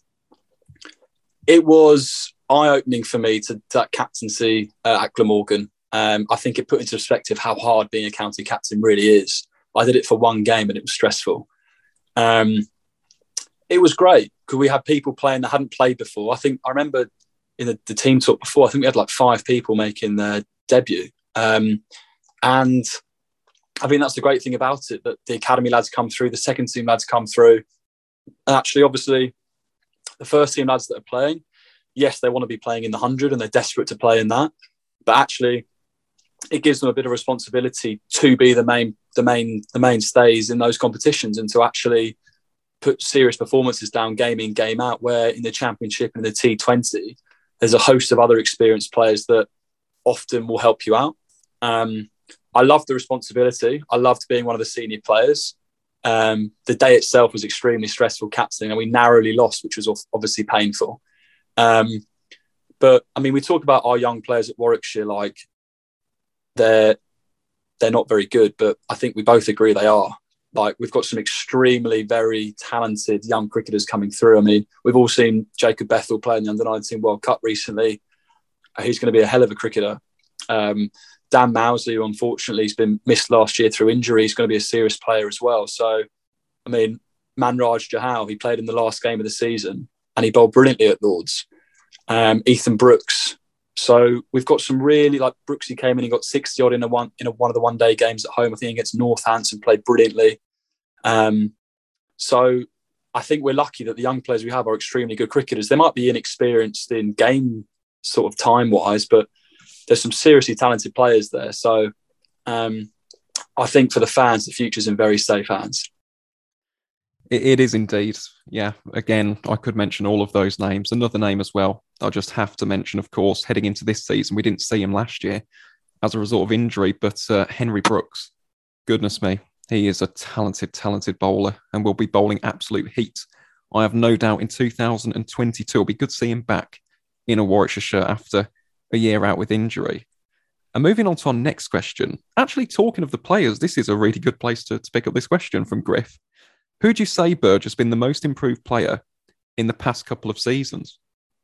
it was eye-opening for me to that captaincy uh, at Glamorgan. Um, I think it put into perspective how hard being a county captain really is. I did it for one game and it was stressful. Um, it was great because we had people playing that hadn't played before. I think I remember in the, the team talk before, I think we had like five people making their debut. Um, and I think that's the great thing about it, that the academy lads come through, the second team lads come through. And actually, obviously, the first team lads that are playing, yes, they want to be playing in the hundred and they're desperate to play in that. But actually, it gives them a bit of responsibility to be the main, the main, the mainstays in those competitions and to actually put serious performances down game in, game out, where in the Championship and the T twenty, there's a host of other experienced players that often will help you out. Um, I loved the responsibility. I loved being one of the senior players. Um, the day itself was extremely stressful captaining, and we narrowly lost, which was obviously painful. Um, but, I mean, we talk about our young players at Warwickshire like they're, they're not very good, but I think we both agree they are. Like, we've got some extremely very talented young cricketers coming through. I mean, we've all seen Jacob Bethell play in the under nineteen World Cup recently. He's going to be a hell of a cricketer. Um, Dan Mousley, who unfortunately has been missed last year through injury, is going to be a serious player as well. So, I mean, Manraj Johal, he played in the last game of the season and he bowled brilliantly at Lords. Um, Ethan Brooks. So we've got some really, like Brooksy came in and got sixty odd in a one in a, one of the one day games at home. I think against Northampton, played brilliantly. Um, so I think we're lucky that the young players we have are extremely good cricketers. They might be inexperienced in game sort of time wise, but there's some seriously talented players there. So um, I think for the fans, the future's in very safe hands. It, it is indeed. Yeah. Again, I could mention all of those names. Another name as well, I'll just have to mention, of course, heading into this season, we didn't see him last year as a result of injury, but uh, Henry Brooks, goodness me, he is a talented, talented bowler and will be bowling absolute heat. I have no doubt in two thousand twenty-two, it'll be good to see him back in a Warwickshire shirt after a year out with injury. And moving on to our next question, actually talking of the players, this is a really good place to, to pick up this question from Griff. Who do you say, Burge, has been the most improved player in the past couple of seasons?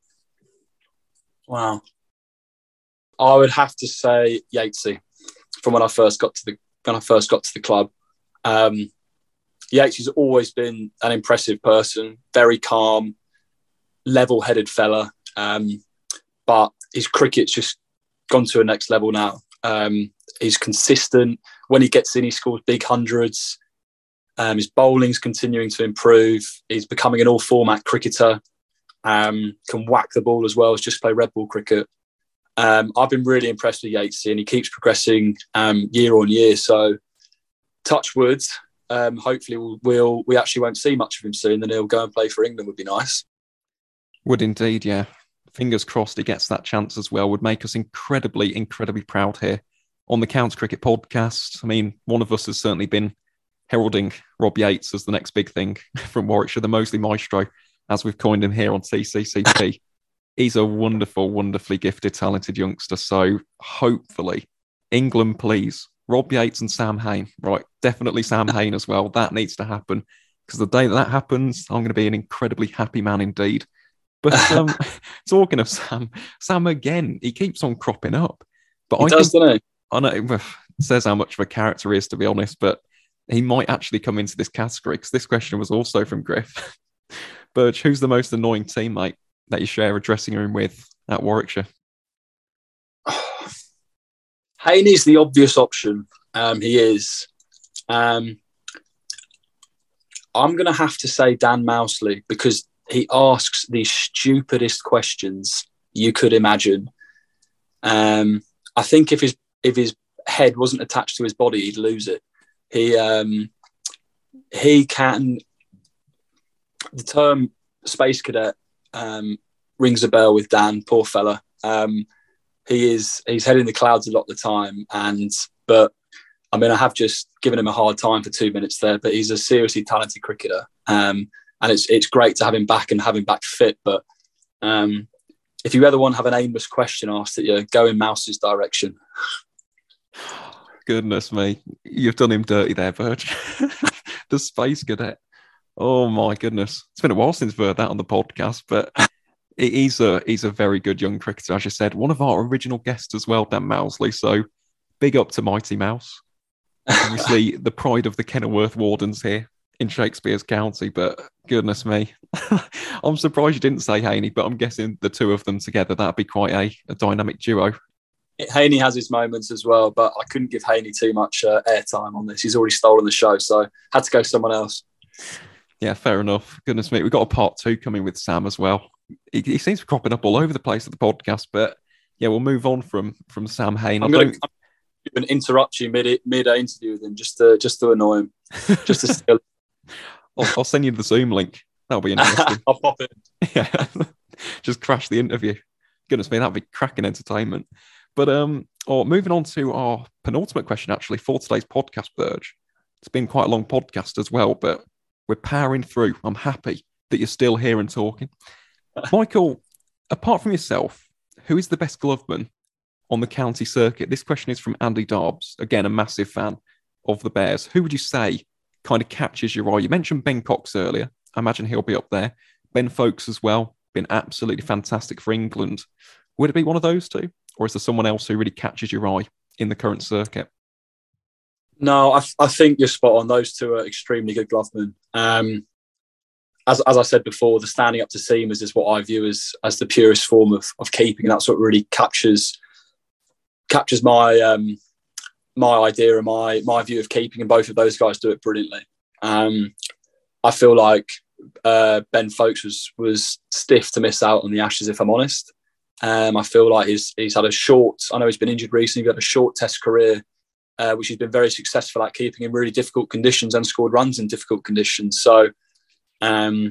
Wow. I would have to say Yatesy from when I first got to the when I first got to the club. Um, Yatesy's always been an impressive person, very calm, level-headed fella. Um, but his cricket's just gone to a next level now. Um, he's consistent. When he gets in, he scores big hundreds. Um, his bowling's continuing to improve. He's becoming an all-format cricketer. Um, can whack the ball as well as just play red ball cricket. Um, I've been really impressed with Yatesy, and he keeps progressing um, year on year. So, touch wood. Um, hopefully, we'll, we'll we actually won't see much of him soon. Then he'll go and play for England. Would be nice. Would indeed, yeah. Fingers crossed he gets that chance as well. Would make us incredibly, incredibly proud here on the County Cricket Podcast. I mean, one of us has certainly been heralding Rob Yates as the next big thing from Warwickshire, the Moseley Maestro, as we've coined him here on T C C P. He's a wonderful, wonderfully gifted, talented youngster. So hopefully, England, please. Rob Yates and Sam Hain, right? Definitely Sam Hain as well. That needs to happen, because the day that that happens, I'm going to be an incredibly happy man indeed. But um, talking of Sam, Sam again, he keeps on cropping up. But he I does, think, doesn't he? I know it says how much of a character he is, to be honest, but he might actually come into this category, because this question was also from Griff. Burge, who's the most annoying teammate that you share a dressing room with at Warwickshire? Haney's the obvious option. Um, he is. Um, I'm going to have to say Dan Mousley, because he asks the stupidest questions you could imagine. Um, I think if his if his head wasn't attached to his body, he'd lose it. He um, he can. The term space cadet um, rings a bell with Dan. Poor fella. Um, he is he's head in the clouds a lot of the time, and but I mean I have just given him a hard time for two minutes there. But he's a seriously talented cricketer, um, and it's it's great to have him back and have him back fit. But um, if you ever want to have an aimless question asked at you, go in Mouse's direction. Goodness me, you've done him dirty there, Burge. The space cadet. Oh my goodness, it's been a while since we've heard that on the podcast, but he's a he's a very good young cricketer, as you said. One of our original guests as well, Dan Mousley. So big up to Mighty Mouse. Obviously, the pride of the Kenilworth Wardens here in Shakespeare's County. But goodness me, I'm surprised you didn't say Haney, but I'm guessing the two of them together, that'd be quite a, a dynamic duo. Haney has his moments as well, but I couldn't give Haney too much uh, airtime on this. He's already stolen the show, so had to go someone else. Yeah, fair enough. Goodness me, we've got a part two coming with Sam as well. He, he seems to be cropping up all over the place at the podcast, but yeah, we'll move on from from Sam Hain. I'm going to interrupt you mid mid interview with him just to just to annoy him, just to steal. I'll, I'll send you the Zoom link. That'll be interesting. I'll pop it. Yeah, just crash the interview. Goodness me, that'd be cracking entertainment. But um, or moving on to our penultimate question, actually, for today's podcast, Burge. It's been quite a long podcast as well, but we're powering through. I'm happy that you're still here and talking. Michael, apart from yourself, who is the best gloveman on the county circuit? This question is from Andy Darbs, again, a massive fan of the Bears. Who would you say kind of catches your eye? You mentioned Ben Cox earlier. I imagine he'll be up there. Ben Folkes as well, been absolutely fantastic for England. Would it be one of those two? Or is there someone else who really catches your eye in the current circuit? No, I, I think you're spot on. Those two are extremely good glovemen. Um, as, as I said before, the standing up to seamers is what I view as as the purest form of, of keeping. And that's what really captures captures my um, my idea and my my view of keeping. And both of those guys do it brilliantly. Um, I feel like uh, Ben Folkes was was stiff to miss out on the Ashes, if I'm honest. Um, I feel like he's he's had a short. I know he's been injured recently. He's had a short Test career, uh, which he's been very successful at keeping in really difficult conditions and scored runs in difficult conditions. So, um,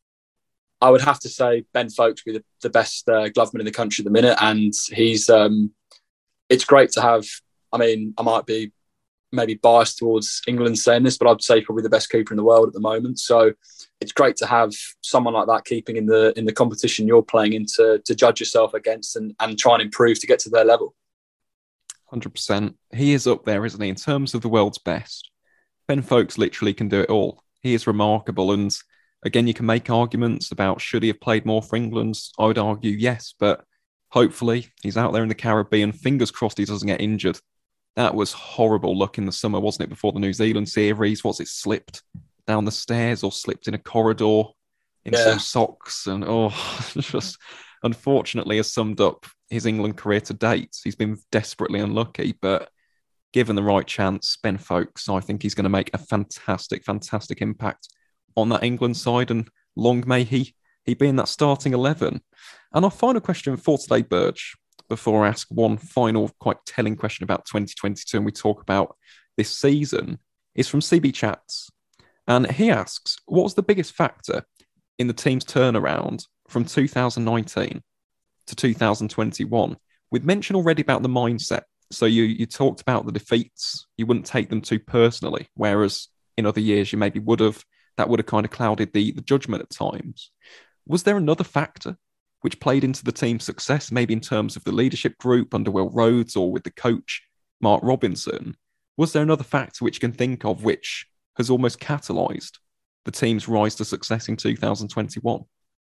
I would have to say Ben Folkes would be the, the best uh, gloveman in the country at the minute, and he's. Um, it's great to have. I mean, I might be maybe biased towards England saying this, but I'd say probably the best keeper in the world at the moment. So it's great to have someone like that keeping in the in the competition you're playing in to, to judge yourself against and, and try and improve to get to their level. one hundred percent. He is up there, isn't he, in terms of the world's best. Ben Folkes literally can do it all. He is remarkable. And again, you can make arguments about should he have played more for England? I would argue yes, but hopefully he's out there in the Caribbean. Fingers crossed he doesn't get injured. That was horrible luck in the summer, wasn't it, before the New Zealand series? Was it slipped down the stairs or slipped in a corridor in yeah. some socks? And oh, just unfortunately has summed up his England career to date. He's been desperately unlucky, but given the right chance, Ben Folkes, I think he's going to make a fantastic, fantastic impact on that England side, and long may he, he be in that starting eleven. And our final question for today, Burge, before I ask one final quite telling question about twenty twenty-two and we talk about this season, is from C B Chats. And he asks, what was the biggest factor in the team's turnaround from two thousand nineteen to two thousand twenty-one? We'd mentioned already about the mindset. So you you talked about the defeats. You wouldn't take them too personally, whereas in other years you maybe would have. That would have kind of clouded the, the judgment at times. Was there another factor which played into the team's success, maybe in terms of the leadership group under Will Rhodes or with the coach, Mark Robinson? Was there another factor which you can think of which has almost catalysed the team's rise to success in two thousand twenty-one?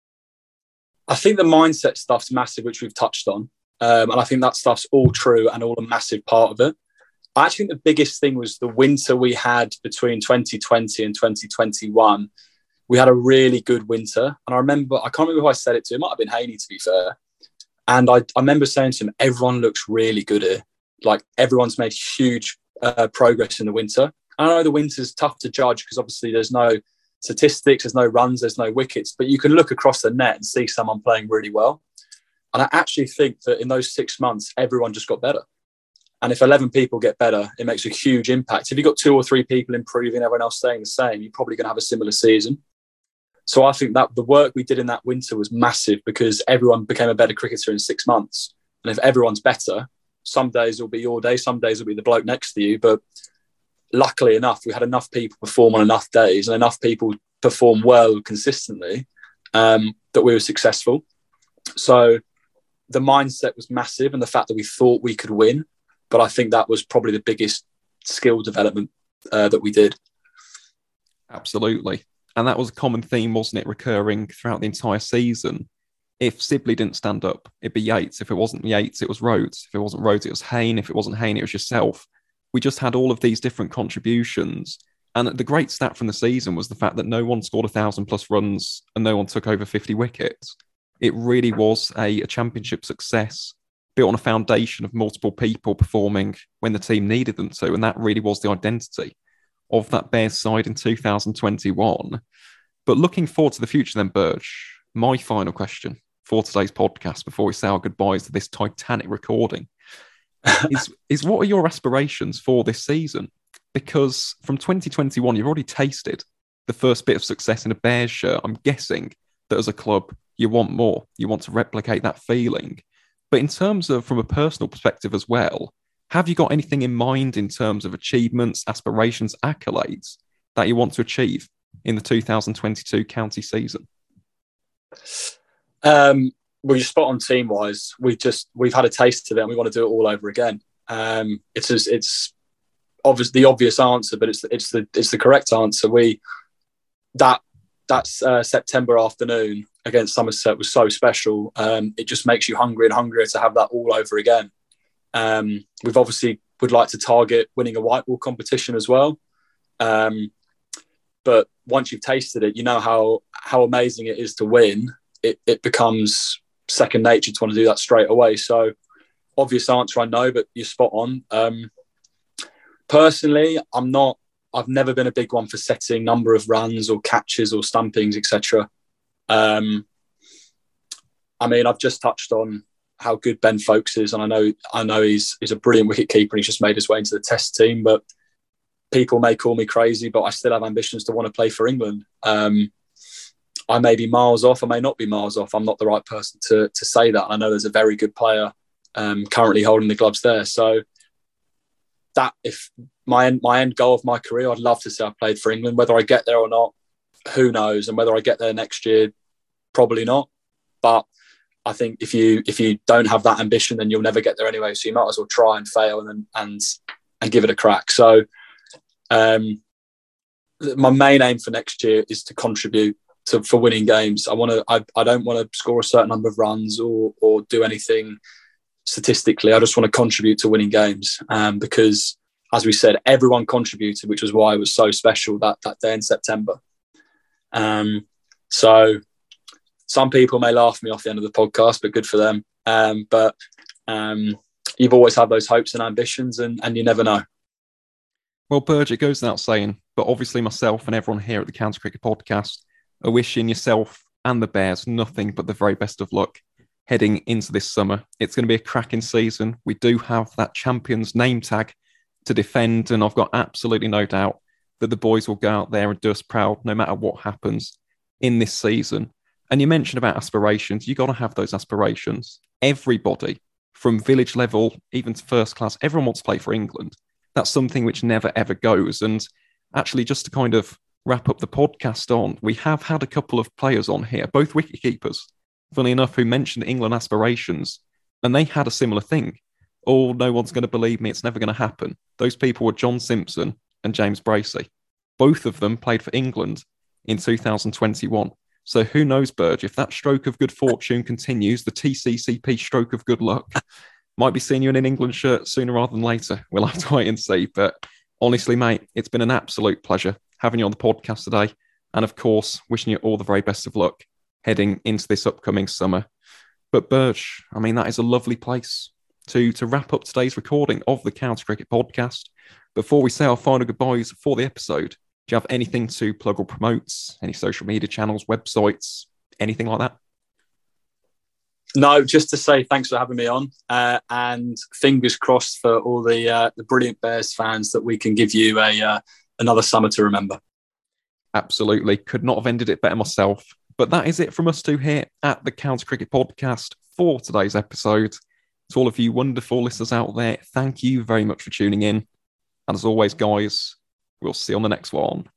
I think the mindset stuff's massive, which we've touched on. Um, and I think that stuff's all true and all a massive part of it. I actually think the biggest thing was the winter we had between twenty twenty and twenty twenty-one. We had a really good winter. And I remember, I can't remember who I said it to. It might have been Haney, to be fair. And I, I remember saying to him, everyone looks really good here. Like, everyone's made huge uh, progress in the winter. I know the winter's tough to judge because obviously there's no statistics, there's no runs, there's no wickets, but you can look across the net and see someone playing really well. And I actually think that in those six months, everyone just got better. And if eleven people get better, it makes a huge impact. If you've got two or three people improving, everyone else staying the same, you're probably going to have a similar season. So I think that the work we did in that winter was massive because everyone became a better cricketer in six months. And if everyone's better, some days will be your day, some days will be the bloke next to you. But luckily enough, we had enough people perform on enough days and enough people perform well consistently um, that we were successful. So the mindset was massive and the fact that we thought we could win. But I think that was probably the biggest skill development uh, that we did. Absolutely. And that was a common theme, wasn't it, recurring throughout the entire season? If Sibley didn't stand up, it'd be Yates. If it wasn't Yates, it was Rhodes. If it wasn't Rhodes, it was Hayne. If it wasn't Hayne, it was yourself. We just had all of these different contributions. And the great stat from the season was the fact that no one scored a thousand plus runs and no one took over fifty wickets. It really was a, a championship success built on a foundation of multiple people performing when the team needed them to. And that really was the identity of that Bears side in two thousand twenty-one. But looking forward to the future then, Burge, my final question for today's podcast before we say our goodbyes to this Titanic recording is, is what are your aspirations for this season? Because from twenty twenty-one, you've already tasted the first bit of success in a Bears shirt. I'm guessing that as a club, you want more. You want to replicate that feeling. But in terms of, from a personal perspective as well, have you got anything in mind in terms of achievements, aspirations, accolades that you want to achieve in the two thousand twenty-two county season? Um, well, you're spot on team-wise. We've just we've had a taste of it, and we want to do it all over again. Um, it's as, it's obvious the obvious answer, but it's it's the it's the correct answer. We that that's uh, September afternoon against Somerset was so special. Um, it just makes you hungry and hungrier to have that all over again. Um, we've obviously would like to target winning a white ball competition as well. Um, but once you've tasted it, you know how how amazing it is to win. It, it becomes second nature to want to do that straight away. So obvious answer, I know, but you're spot on. Um, personally, I'm not, I've never been a big one for setting number of runs or catches or stumpings, et cetera. Um, I mean, I've just touched on how good Ben Folkes is, and I know I know he's he's a brilliant wicket keeper and he's just made his way into the Test team. But people may call me crazy, but I still have ambitions to want to play for England. Um, I may be miles off, I may not be miles off. I'm not the right person to to say that. I know there's a very good player um, currently holding the gloves there. So that if my end, my end goal of my career, I'd love to say I played for England. Whether I get there or not, who knows? And whether I get there next year, probably not. But I think if you if you don't have that ambition, then you'll never get there anyway. So you might as well try and fail and and and give it a crack. So um, my main aim for next year is to contribute to for winning games. I want to. I, I don't want to score a certain number of runs or or do anything statistically. I just want to contribute to winning games um, because, as we said, everyone contributed, which was why it was so special that that day in September. Um, so. Some people may laugh me off the end of the podcast, but good for them. Um, but um, you've always had those hopes and ambitions, and, and you never know. Well, Burge, it goes without saying, but obviously myself and everyone here at the County Cricket Podcast are wishing yourself and the Bears nothing but the very best of luck heading into this summer. It's going to be a cracking season. We do have that Champions name tag to defend, and I've got absolutely no doubt that the boys will go out there and do us proud no matter what happens in this season. And you mentioned about aspirations. You've got to have those aspirations. Everybody, from village level, even to first class, everyone wants to play for England. That's something which never, ever goes. And actually, just to kind of wrap up the podcast on, we have had a couple of players on here, both wicketkeepers, funny enough, who mentioned England aspirations, and they had a similar thing. Oh, no one's going to believe me, it's never going to happen. Those people were John Simpson and James Bracey. Both of them played for England in two thousand twenty-one. So who knows, Burge, if that stroke of good fortune continues, the T C C P stroke of good luck, might be seeing you in an England shirt sooner rather than later. We'll have to wait and see. But honestly, mate, it's been an absolute pleasure having you on the podcast today. And of course, wishing you all the very best of luck heading into this upcoming summer. But Burge, I mean, that is a lovely place to, to wrap up today's recording of the County Cricket Podcast. Before we say our final goodbyes for the episode, do you have anything to plug or promote? Any social media channels, websites, anything like that? No, just to say thanks for having me on, uh, and fingers crossed for all the uh, the brilliant Bears fans that we can give you a uh, another summer to remember. Absolutely. Could not have ended it better myself. But that is it from us two here at the County Cricket Podcast for today's episode. To all of you wonderful listeners out there, thank you very much for tuning in. And as always, guys, we'll see you on the next one.